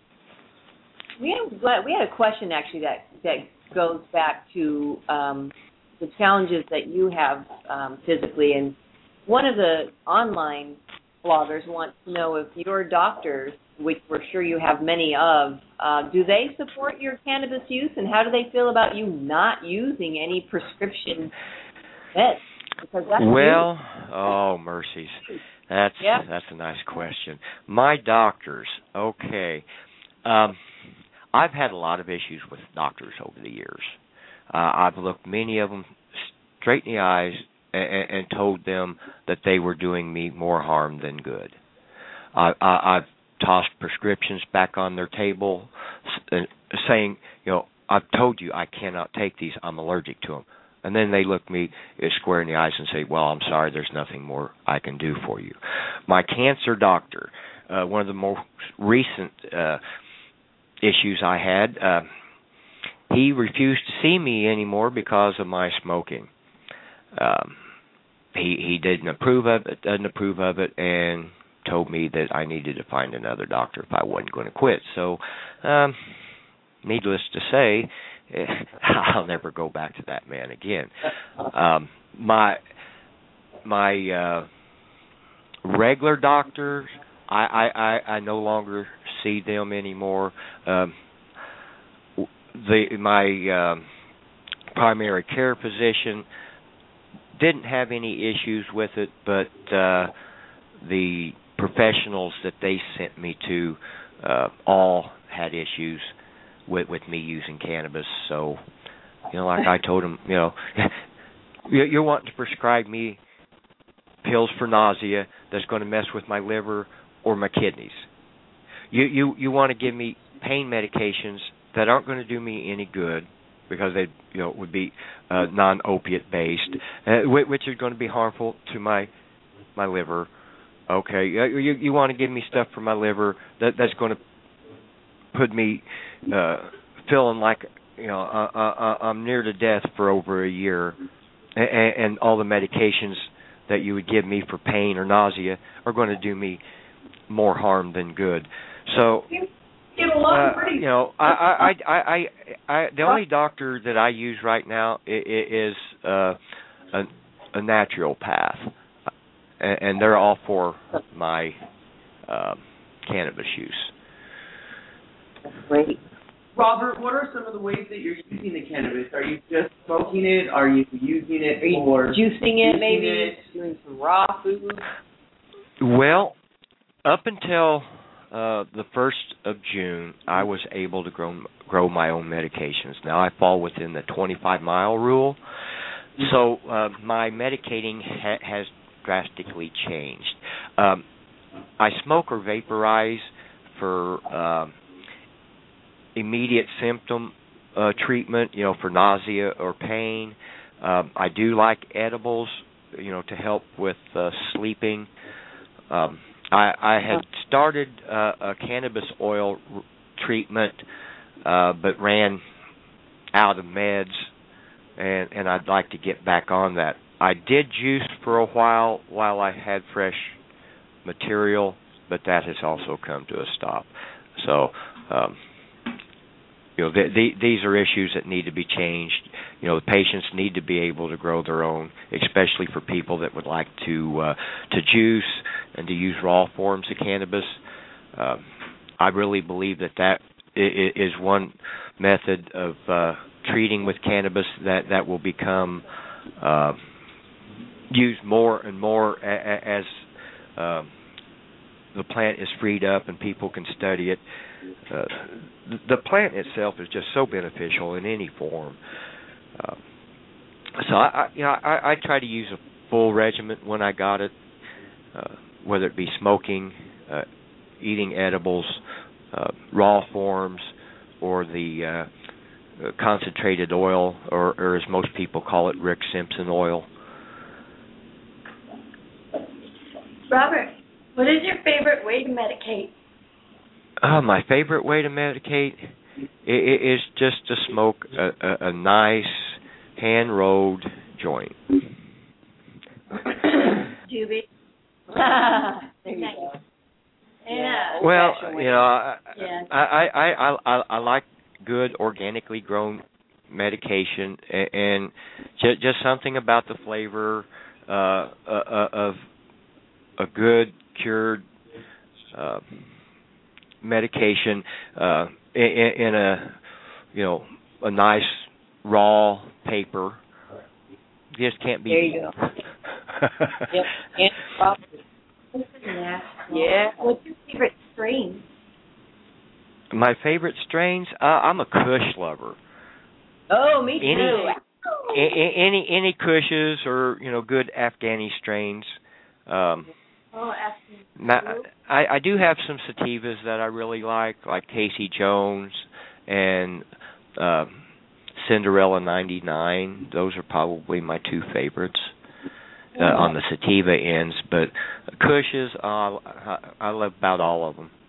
We had we had a question actually that that goes back to um, the challenges that you have um, physically, and one of the online bloggers wants to know if your doctors, which we're sure you have many of, uh, do they support your cannabis use, and how do they feel about you not using any prescription meds? Because that's well, you. oh mercies, that's yep. that's a nice question. My doctors, okay, um, I've had a lot of issues with doctors over the years. Uh, I've looked many of them straight in the eyes and, and told them that they were doing me more harm than good. I, I, I've tossed prescriptions back on their table, saying, you know, I've told you I cannot take these. I'm allergic to them. And then they look me square in the eyes and say, well, I'm sorry, there's nothing more I can do for you. My cancer doctor, uh, one of the most recent uh, issues I had, uh, he refused to see me anymore because of my smoking. Um, he he didn't approve of it, doesn't approve of it, and told me that I needed to find another doctor if I wasn't going to quit. So, um, needless to say, I'll never go back to that man again. Um, my my uh, regular doctors, I, I, I, I no longer see them anymore. Um, the my um, primary care physician didn't have any issues with it, but uh, the professionals that they sent me to uh, all had issues with with me using cannabis. So, you know, like I told them, you know, you're wanting to prescribe me pills for nausea that's going to mess with my liver or my kidneys. You you you want to give me pain medications that aren't going to do me any good because they you know would be uh, non-opiate based, uh, which are going to be harmful to my my liver. Okay, you you want to give me stuff for my liver that that's going to put me uh, feeling like you know uh, uh, I'm near to death for over a year, and, and all the medications that you would give me for pain or nausea are going to do me more harm than good. So, uh, you know, I, I, I, I, I, the only doctor that I use right now is uh, a, a naturopath, and, and they're all for my uh, cannabis use. Great. Robert, what are some of the ways that you're using the cannabis? Are you just smoking it? Are you using it Are you for juicing it, juicing maybe? It? Doing some raw food? Well, up until uh, the first of June, I was able to grow grow my own medications. Now I fall within the twenty-five mile rule, so uh, my medicating ha- has drastically changed. Um, I smoke or vaporize for uh, immediate symptom uh, treatment, you know, for nausea or pain. Um, I do like edibles, you know, to help with uh, sleeping. Um, I, I had started uh, a cannabis oil r- treatment, uh, but ran out of meds, and, and I'd like to get back on that. I did juice for a while while I had fresh material, but that has also come to a stop. So, um, you know, th- th- these are issues that need to be changed. You know, the patients need to be able to grow their own, especially for people that would like to uh, to juice and to use raw forms of cannabis. Uh, I really believe that that is one method of uh, treating with cannabis that, that will become uh, used more and more a- a- as uh, the plant is freed up and people can study it. Uh, the plant itself is just so beneficial in any form. Uh, so I, I, you know, I, I try to use a full regimen when I got it, uh, whether it be smoking, uh, eating edibles, uh, raw forms, or the uh, uh, concentrated oil, or, or as most people call it, Rick Simpson oil. Robert, What is your favorite way to medicate? Uh, my favorite way to medicate i- i- is just to smoke a, a, a nice hand-rolled joint. Doobie. There you go. Yeah. Well, Old-fashioned you know, I, Yeah. I, I, I, I, I like good organically grown medication, and, and just, just something about the flavor uh, uh, of a good cured uh, medication uh, in, in a, you know, a nice raw paper. Just can't be. There you go. Yep. And property. Yeah. Yeah. What's your favorite strain? My favorite strains. Uh, I'm a Kush lover. Oh, me Any- too. A- a- any any Kushes or you know good Afghani strains. Um, Oh, asking. ma- I, I do have some sativas that I really like, like Casey Jones and uh, Cinderella ninety-nine. Those are probably my two favorites uh, on the sativa ends. But Kushes, uh, I, I love about all of them.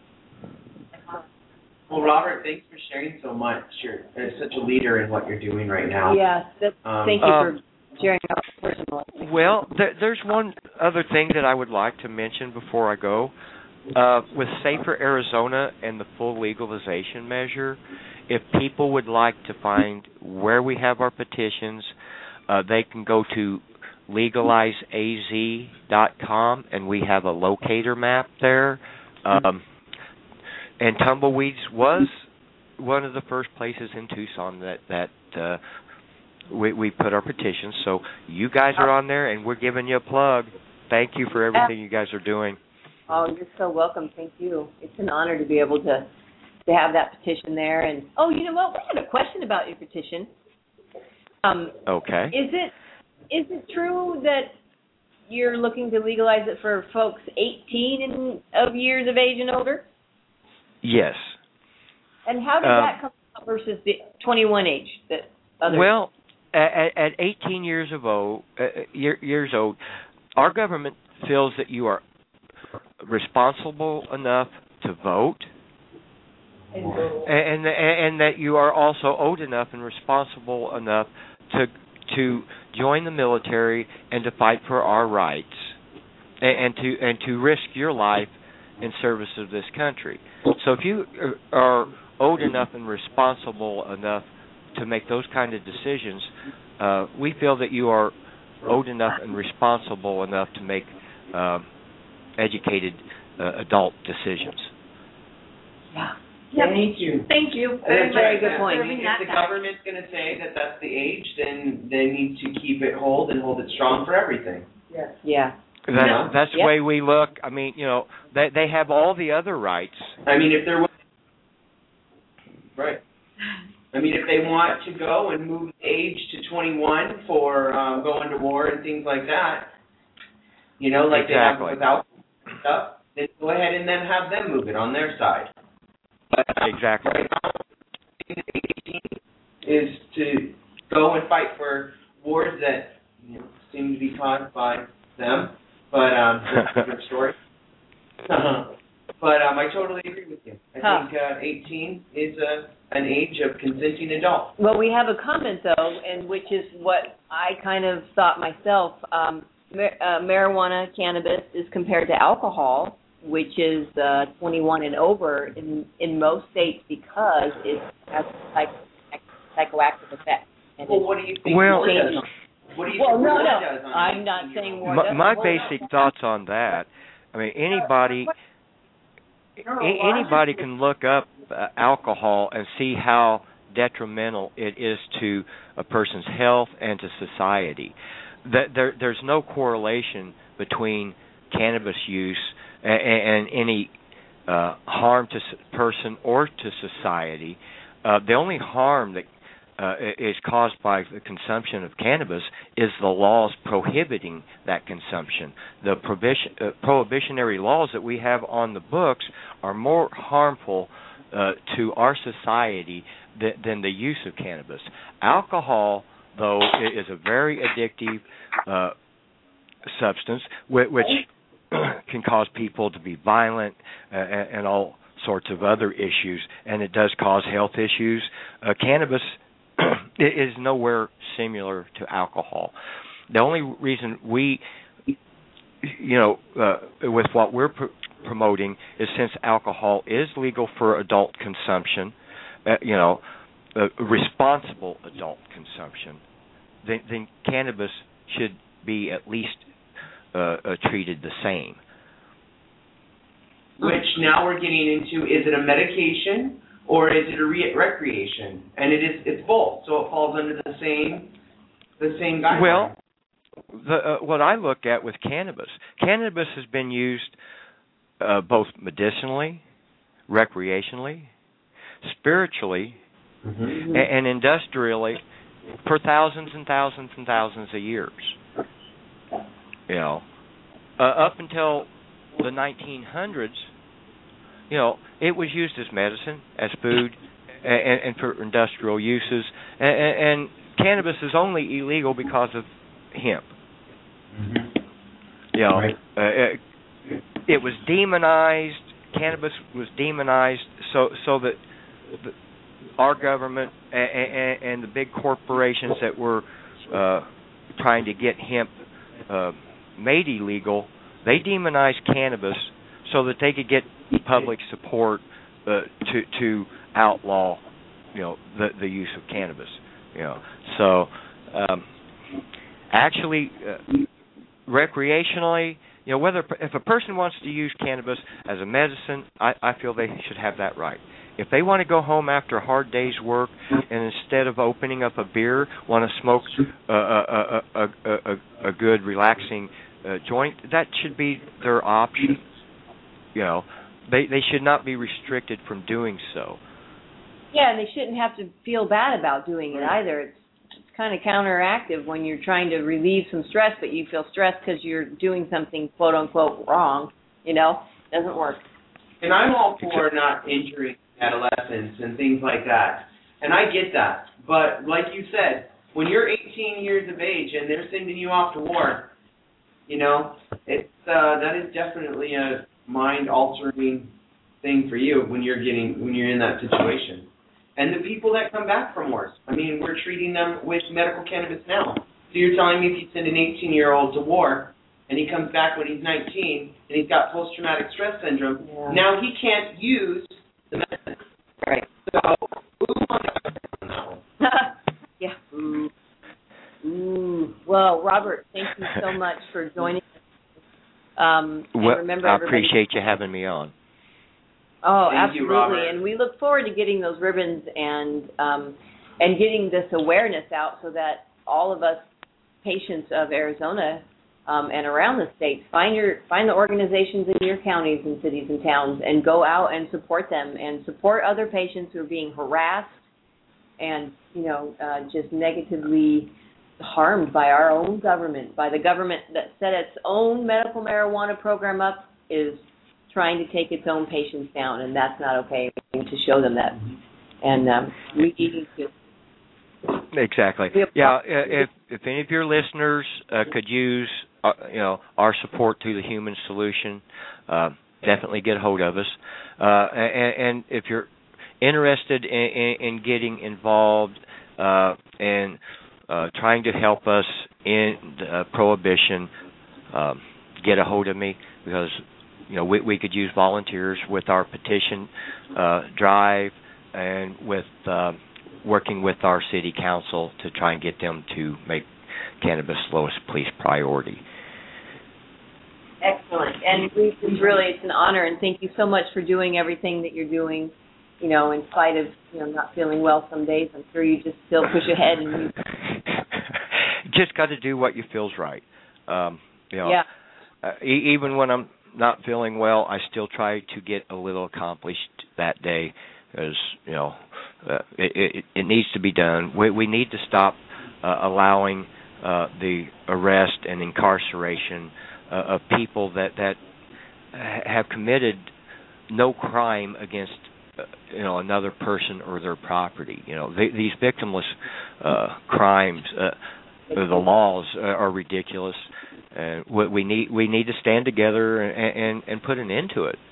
Well, Robert, thanks for sharing so much. You're, you're such a leader in what you're doing right now. Yes. That's, Um, thank you um, for sharing our personal. Well, there, there's one other thing that I would like to mention before I go. Uh, with Safer Arizona and the full legalization measure, if people would like to find where we have our petitions, uh, they can go to legalize A Z dot com, and we have a locator map there. Um, and Tumbleweeds was one of the first places in Tucson that that uh, we, we put our petitions. So you guys are on there, and we're giving you a plug. Thank you for everything you guys are doing. Oh, you're so welcome. Thank you. It's an honor to be able to to have that petition there. And oh, you know what? We have a question about your petition. Um, Okay. is it is it true that you're looking to legalize it for folks eighteen and of years of age and older? Yes. And how does Um, that come out versus the twenty-one age that others? Well, at, at eighteen years of old, uh, year, years old, our government feels that you are responsible enough to vote, and, and and that you are also old enough and responsible enough to to join the military and to fight for our rights, and, and to and to risk your life in service of this country. So if you are old enough and responsible enough to make those kind of decisions, uh, we feel that you are old enough and responsible enough to make uh, educated uh, adult decisions. Yeah. Thank you. Thank you. That's Very, very right. good point. I mean, if the government's going to say that that's the age, then they need to keep it hold and hold it strong for everything. Yes. Yeah. That, Yeah. that's the Yep. way we look. I mean, you know, they they have all the other rights. I mean, if they're right. I mean, if they want to go and move the age to twenty-one for um, going to war and things like that, you know, like Exactly. they have without stuff, then go ahead and then have them move it on their side. Exactly. Right now, eighteen is to go and fight for wars that you know, seem to be caused by them, but um, that's a different story. But um, I totally agree with you. I Huh. think uh, eighteen is a, an age of consenting adult. Well, we have a comment though, and which is what I kind of thought myself. Um, mar- uh, marijuana, cannabis is compared to alcohol, which is uh, twenty-one and over in in most states because it has a psych- psychoactive effect. And Well, it's what do you think Well- war does? on- What do you Well, think no, war no. does on I'm not eighteen-year-olds? saying war My, doesn't my hold basic up. thoughts on that. I mean, anybody a- anybody can look up uh, alcohol and see how detrimental it is to a person's health and to society. That there, there's no correlation between cannabis use and, and any uh, harm to s- person or to society. Uh, the only harm that uh, is caused by the consumption of cannabis is the laws prohibiting that consumption. The prohibition, uh, prohibitionary laws that we have on the books are more harmful uh, to our society than, than the use of cannabis. Alcohol, though, is a very addictive uh, substance, which, which can cause people to be violent uh, and, and all sorts of other issues, and it does cause health issues. Uh, cannabis is nowhere similar to alcohol. The only reason we, you know, uh, with what we're pr- promoting is since alcohol is legal for adult consumption, uh, you know, uh, responsible adult consumption, then, then cannabis should be at least uh, uh, treated the same. Which now we're getting into, is it a medication or is it a re- recreation? And it is, it's both, so it falls under the same, the same guideline. Well, the, uh, what I look at with cannabis, cannabis has been used uh, both medicinally, recreationally, spiritually, mm-hmm. and, and industrially for thousands and thousands and thousands of years. You know, uh, up until the nineteen hundreds, you know, it was used as medicine, as food, and, and for industrial uses. And, and cannabis is only illegal because of hemp. Mm-hmm. You know, right. uh, it, it was demonized. Cannabis was demonized so so that the, our government and, and, and the big corporations that were uh, trying to get hemp uh, made illegal, they demonized cannabis so that they could get public support uh, to to outlaw, you know, the the use of cannabis. You know, so um, actually, uh, recreationally, you know, whether if a person wants to use cannabis as a medicine, I, I feel they should have that right. If they want to go home after a hard day's work and instead of opening up a beer, want to smoke a, a, a, a, a, a good, relaxing uh, joint, that should be their option. You know, they they should not be restricted from doing so. Yeah, and they shouldn't have to feel bad about doing it either. It's, it's kind of counteractive when you're trying to relieve some stress, but you feel stressed because you're doing something quote unquote wrong. You know, doesn't work. And I'm all for not injuring adolescents and things like that. And I get that. But like you said, when you're eighteen years of age and they're sending you off to war, you know, it's uh, that is definitely a mind-altering thing for you when you're getting when you're in that situation. And the people that come back from wars, I mean, we're treating them with medical cannabis now. So you're telling me if you send an eighteen-year-old to war and he comes back when he's nineteen and he's got post-traumatic stress syndrome, yeah. now he can't use the medicine. Right. So, ooh, on that one. yeah. Ooh. Ooh. Well, Robert, thank you so much for joining us. Um, well, remember I appreciate you having me on. Oh, Thank absolutely, you, Robert. And we look forward to getting those ribbons and um, and getting this awareness out so that all of us patients of Arizona um, and around the state find your find the organizations in your counties and cities and towns and go out and support them and support other patients who are being harassed and you know uh, just negatively harmed by our own government, by the government that set its own medical marijuana program up is trying to take its own patients down, and that's not okay. We need to show them that. And um, we need to... Exactly. Yeah, if if any of your listeners uh, could use, uh, you know, our support through the Human Solution, uh, definitely get a hold of us. Uh, and, and if you're interested in, in, in getting involved uh, and uh, trying to help us in uh, prohibition, um, get a hold of me because you know we, we could use volunteers with our petition uh, drive and with uh, working with our city council to try and get them to make cannabis lowest police priority. Excellent, and we, it's really it's an honor, and thank you so much for doing everything that you're doing. You know, in spite of you know not feeling well some days, I'm sure you just still push ahead and you just got to do what you feel's right. Um, you know, yeah. Uh, e- even when I'm not feeling well, I still try to get a little accomplished that day, because you know uh, it, it, it needs to be done. We, we need to stop uh, allowing uh, the arrest and incarceration uh, of people that that have committed no crime against uh, you know another person or their property. You know they, these victimless uh, crimes. Uh, the laws uh, are ridiculous. And uh, we need we need to stand together and, and and put an end to it.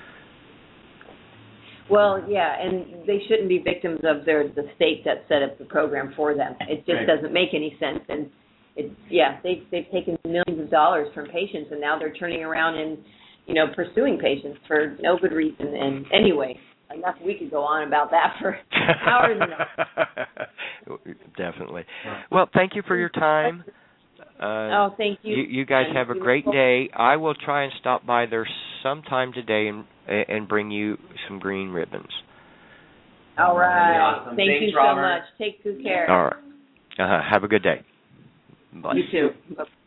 Well, yeah, and they shouldn't be victims of their the state that set up the program for them. It just Right. doesn't make any sense. And it's yeah, they've they've taken millions of dollars from patients, and now they're turning around and you know pursuing patients for no good reason. And anyway, enough. We could go on about that for hours and hours. Definitely. Well, thank you for your time. Uh, oh, thank you. you. You guys have a great day. I will try and stop by there sometime today and and bring you some green ribbons. All right. Awesome. Thank Thanks, you so Robert. much. Take good care. All right. Uh-huh. Have a good day. Bye. You too.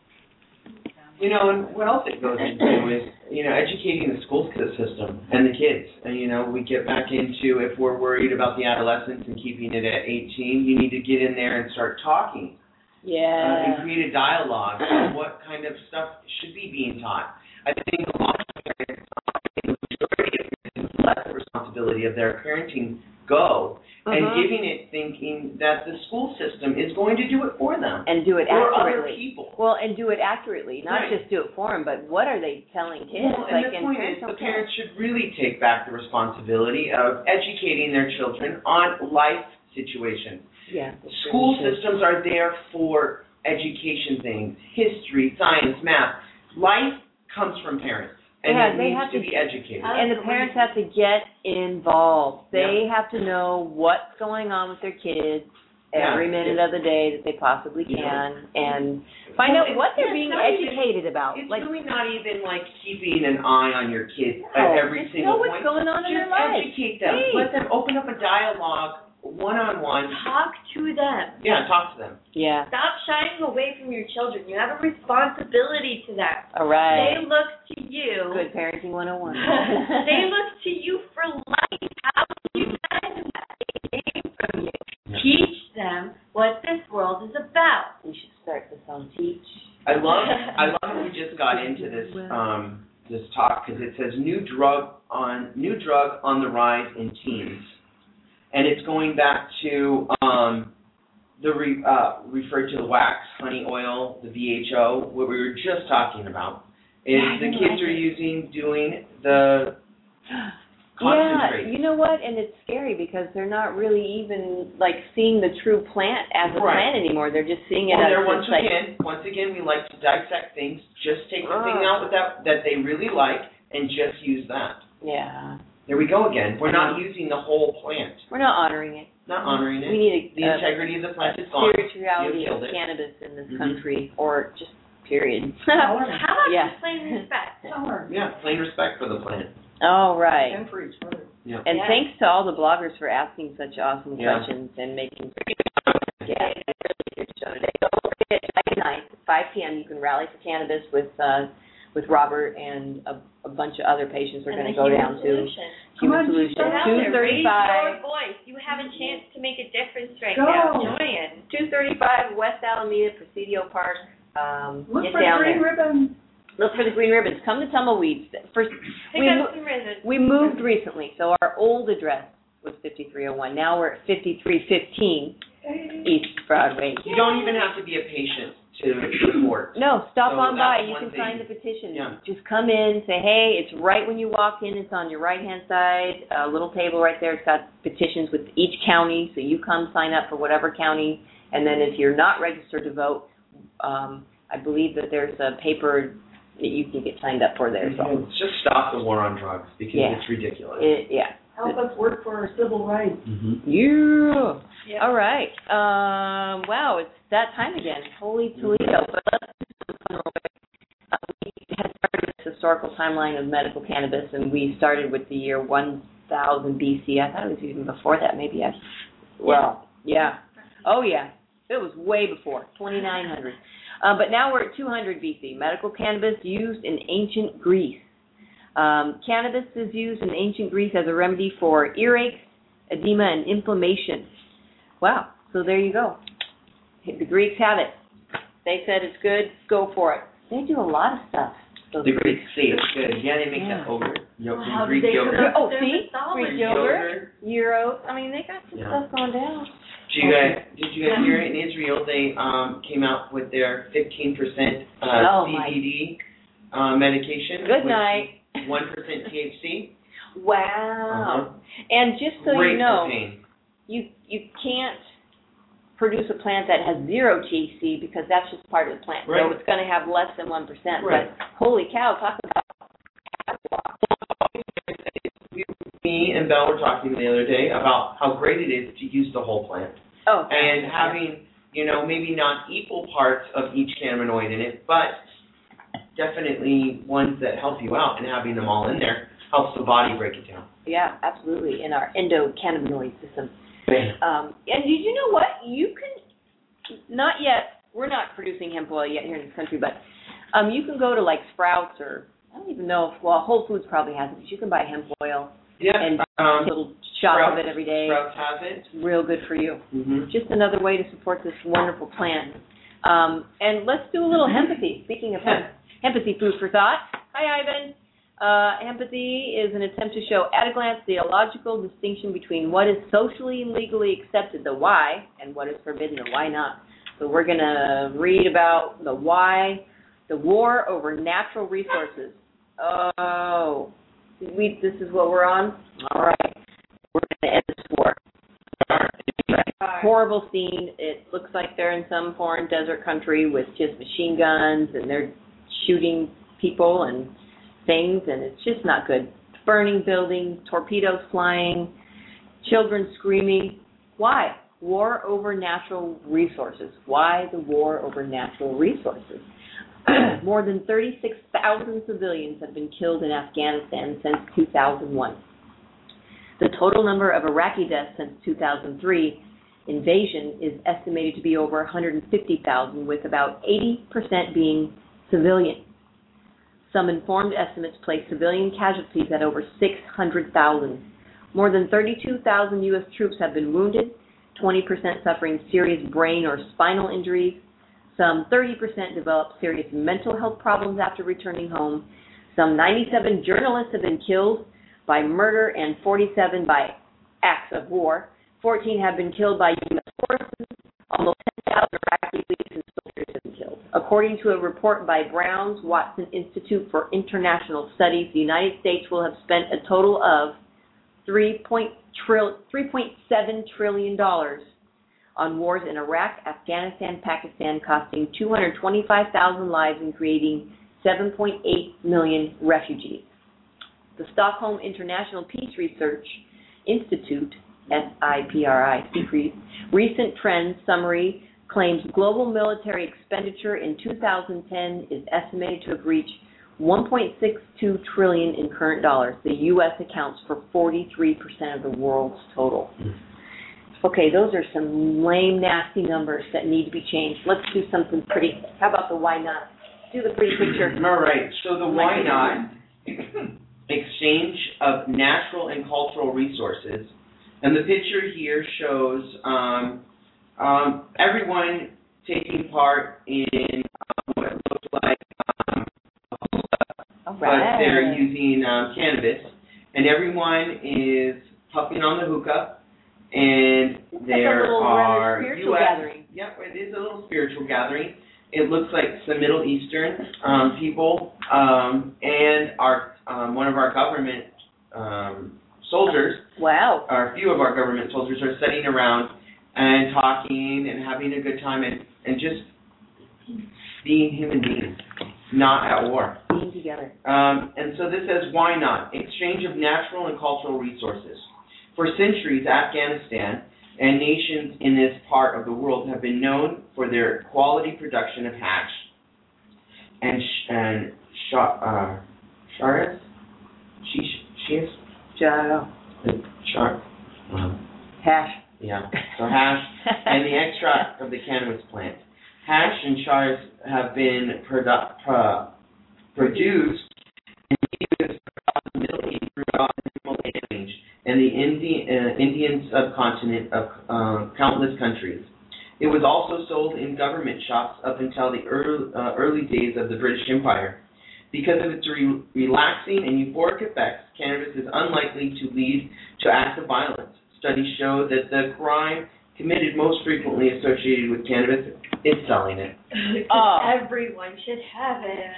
You know, and what else it goes into is, you know, educating the school system and the kids. And, you know, we get back into, if we're worried about the adolescents and keeping it at eighteen, you need to get in there and start talking. Yeah. Uh, and create a dialogue on what kind of stuff should be being taught. I think a lot of parents, the majority of parents, let the responsibility of their parenting go Uh-huh. and giving it thinking that the school system is going to do it for them. And do it or accurately. other people. Well, and do it accurately, not Right. just do it for them, but what are they telling kids? Well, and like, the and point parents is, the don't care. parents should really take back the responsibility of educating their children on life situations. Yeah. School systems are there for education things, history, science, math. Life comes from parents, and Yeah, it they needs have to to- be educated. And the parents have to get involved. They Yeah. have to know what's going on with their kids every Yeah. minute of the day that they possibly Yeah. can, and find Well, out what it's- they're it's being not even- educated about. It's like, really not even like keeping an eye on your kids Oh, at every just single know what's point. going on in Just their lives. educate them. Please. Let them open up a dialogue, one-on-one. Talk to them. Yeah, talk to them. yeah. Stop shying away from your children. You have a responsibility to them. All right. They look to you. Good parenting one oh one. They look to you for life. How do you guys they came from you? Teach them what this world is about. We should start this on Teach. I love I love that we just got into this um, this talk because it says new drug on new drug on the rise in teens, and it's going back to um, the re, uh, referred to the wax, honey oil, the V H O, what we were just talking about. Is Yeah, I the know, kids I are know. using doing the Yeah, concentrate. you know what? And it's scary because they're not really even like seeing the true plant as a Right. plant anymore. They're just seeing it Well, as there just once like again, once again, we like to dissect things. Just take the thing Ah. out with that that they really like, and just use that. yeah. There we go again. We're not using the whole plant, We're not honoring it. not honoring it. We need the a, a integrity of the plant is gone. spirituality You of killed it. cannabis in this Mhm. country, or just period. How about Yeah. just plain respect? Yeah, plain respect for the plant. All right. And for each other. Yeah. And Yeah. thanks to all the bloggers for asking such awesome Yeah. questions and making yeah, it's a really good show today. So July ninth, five p.m. you can rally for cannabis with uh, with Robert and a, a bunch of other patients we're And going to the go human down solution. to Human Come on, Solution, Get out two there, raise your thirty-five, voice. You have a chance to make a difference right Go. now. Join. two thirty-five West Alameda, Presidio Park. Um, Look get for the down green there. ribbon. Look for the green ribbons. Come to Tumbleweeds. First, Pick we, up mo- some ribbons. we moved recently, so our old address was fifty-three oh one. Now we're at fifty-three fifteen East Broadway. You don't even have to be a patient to support. No, stop So on by. that's You one can thing. sign the petition. Yeah. Just come in, say, hey, it's right when you walk in. It's on your right-hand side, a little table right there. It's got petitions with each county, so you come sign up for whatever county. And then if you're not registered to vote, um, I believe that there's a paper that you can get signed up for there. So, Let's just stop the war on drugs because Yeah. it's ridiculous. it, yeah. Help us work for our civil rights. Mm-hmm. Yeah. Yep. All right. Um, wow, it's that time again. Holy Toledo. But let's do some fun real quick. Uh, we had started this historical timeline of medical cannabis, and we started with the year one thousand B C. I thought it was even before that, maybe. I, well, yeah. Oh, yeah. It was way before, twenty-nine hundred. Uh, but now we're at two hundred B C. Medical cannabis used in ancient Greece. Um, cannabis is used in ancient Greece as a remedy for earaches, edema, and inflammation. Wow. So there you go. The Greeks have it. They said it's good. Go for it. They do a lot of stuff. Those The Greeks say it's good. Yeah, they make Yeah. that yogurt. Yo- Wow, Greek they yogurt. come up Oh, with see? their mythology. Greek yogurt, Euros. I mean, they got some Yeah. stuff going down. Did you guys, did you guys hear it? In Israel, they um, came out with their fifteen percent uh, Oh, C my. B D uh, medication. Good with night. one percent T H C. Wow. Uh-huh. And just so Great you know, for pain. you you can't produce a plant that has zero T H C because that's just part of the plant. Right. So it's going to have less than one percent. Right. But holy cow, talk about Me and Belle were talking the other day about how great it is to use the whole plant. oh, And having, you know, maybe not equal parts of each cannabinoid in it, but definitely ones that help you out, and having them all in there helps the body break it down. yeah, absolutely, in our endocannabinoid system. Um, and did you know what? You can, not yet, we're not producing hemp oil yet here in this country, but um, you can go to like Sprouts or, I don't even know if, well, Whole Foods probably has it, but you can buy hemp oil Yeah, and um, a little shot Sprouts, of it every day. Sprouts has it. It's real good for you. Mm-hmm. Just another way to support this wonderful plant. Um, and let's do a little empathy. Speaking of hemp, empathy, food for thought. Hi, Ivan. Uh, empathy is an attempt to show at a glance the illogical distinction between what is socially and legally accepted, the why, and what is forbidden, the why not. So we're going to read about the why, the war over natural resources. Oh, we, this is what we're on? All right. We're going to end this war. Horrible scene. It looks like they're in some foreign desert country with just machine guns, and they're shooting people and things, and it's just not good. Burning buildings, torpedoes flying, children screaming. Why? War over natural resources. Why the war over natural resources? More than thirty-six thousand civilians have been killed in Afghanistan since two thousand one. The total number of Iraqi deaths since two thousand three invasion is estimated to be over one hundred fifty thousand, with about eighty percent being civilian. Some informed estimates place civilian casualties at over six hundred thousand. More than thirty-two thousand U S troops have been wounded, twenty percent suffering serious brain or spinal injuries. Some thirty percent developed serious mental health problems after returning home. Some ninety-seven journalists have been killed by murder and forty-seven by acts of war. fourteen have been killed by U S forces. Almost ten thousand Iraqi police and soldiers have been killed. According to a report by Brown's Watson Institute for International Studies, the United States will have spent a total of three point seven trillion dollars on wars in Iraq, Afghanistan, Pakistan, costing two hundred twenty-five thousand lives and creating seven point eight million refugees. The Stockholm International Peace Research Institute, S I P R I, SIPRI, Recent Trends Summary claims global military expenditure in two thousand ten is estimated to have reached one point six two trillion dollars in current dollars. The U S accounts for forty-three percent of the world's total. Okay, those are some lame, nasty numbers that need to be changed. Let's do something pretty. How about the why not? Do the pretty picture. All right, so the why not exchange of natural and cultural resources. And the picture here shows um, um, everyone taking part in um, what looks like um, All but right. they're using um, cannabis, and everyone is puffing on the hookah. And It's there like a little are spiritual U S gathering. Yep, it is a little spiritual gathering. It looks like some Middle Eastern um, people um, and our um, one of our government um, soldiers. Wow. Or a few of our government soldiers are sitting around and talking and having a good time and, and just being human beings, not at war. Being together. Um, and so this says, why not? Exchange of natural and cultural resources. For centuries, Afghanistan and nations in this part of the world have been known for their quality production of hash and sh- and sh- uh, sharis, shish, shish, Jaro. shar, um, Hash. yeah. So hash and the extract of the cannabis plant. Hash and shars have been produ- pro- produced and used across the Middle East throughout the Himalayan range and the Indian, uh, Indian subcontinent of uh, countless countries. It was also sold in government shops up until the early, uh, early days of the British Empire. Because of its re- relaxing and euphoric effects, cannabis is unlikely to lead to acts of violence. Studies show that the crime committed most frequently associated with cannabis is selling it. Oh. Everyone should have it.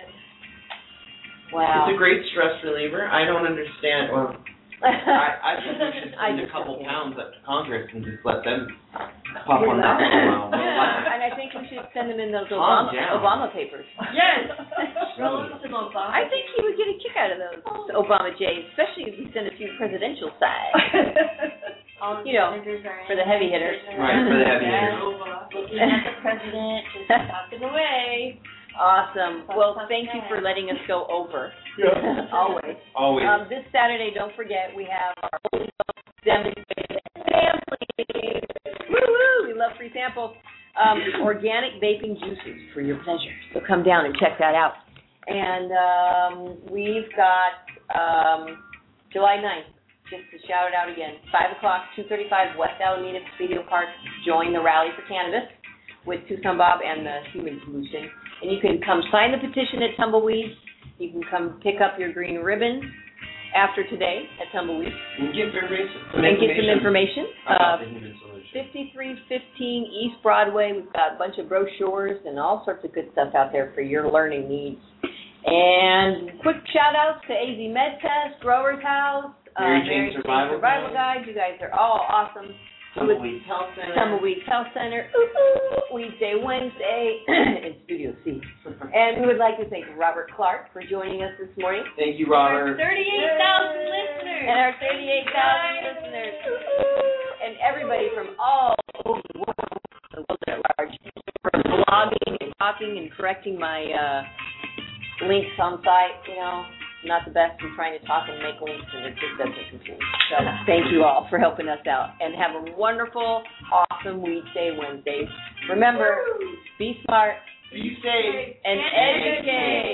Wow. It's a great stress reliever. I don't understand. Well, I, I think we should I send a just couple don't. pounds up to Congress and just let them pop on that for a while. Yeah, and I think we should send them in those Calm Obama, down. Obama papers. Yes. Roll up some Obama. I think he would get a kick out of those Obama J's, especially if we send a few presidential side. All You know, senators are for the in. heavy hitters. Right, for the heavy Yes. hitters. Looking at the president, just talking away. Awesome. Well, thank you for letting us go over. Yeah. Always. Always. Um, this Saturday, don't forget, we have our Holy Ghost demonstration family. Woo-woo! We love free samples. Um, organic vaping juices for your pleasure. So come down and check that out. And um, we've got um, July ninth, just to shout it out again, five o'clock, two thirty-five West Alameda Speedo Park. Join the Rally for Cannabis with Tucson Bob and the Human Solution. And you can come sign the petition at Tumbleweed. You can come pick up your green ribbons after today at Tumbleweed. And get information. Some And get some information. About Uh, the Human Solution. fifty-three fifteen East Broadway. We've got a bunch of brochures and all sorts of good stuff out there for your learning needs. And quick shout outs to A Z Med Test, Growers House, Mary uh, Jane Survival Survival Guide. You guys are all awesome. Tumbleweed Health Center. Tumbleweed Health Center, ooh, ooh, Weekday, Wednesday, in Studio C. And we would like to thank Robert Clark for joining us this morning. Thank you, Robert. thirty-eight thousand listeners. And our thirty-eight thousand listeners. Ooh, ooh, and everybody from all over the world, the world at large, for blogging and talking and correcting my uh, links on site, you know. Not the best in trying to talk and make links, and it just doesn't compute. So thank you all for helping us out. And have a wonderful, awesome weekday, Wednesdays. Remember, be smart Be safe. and educate.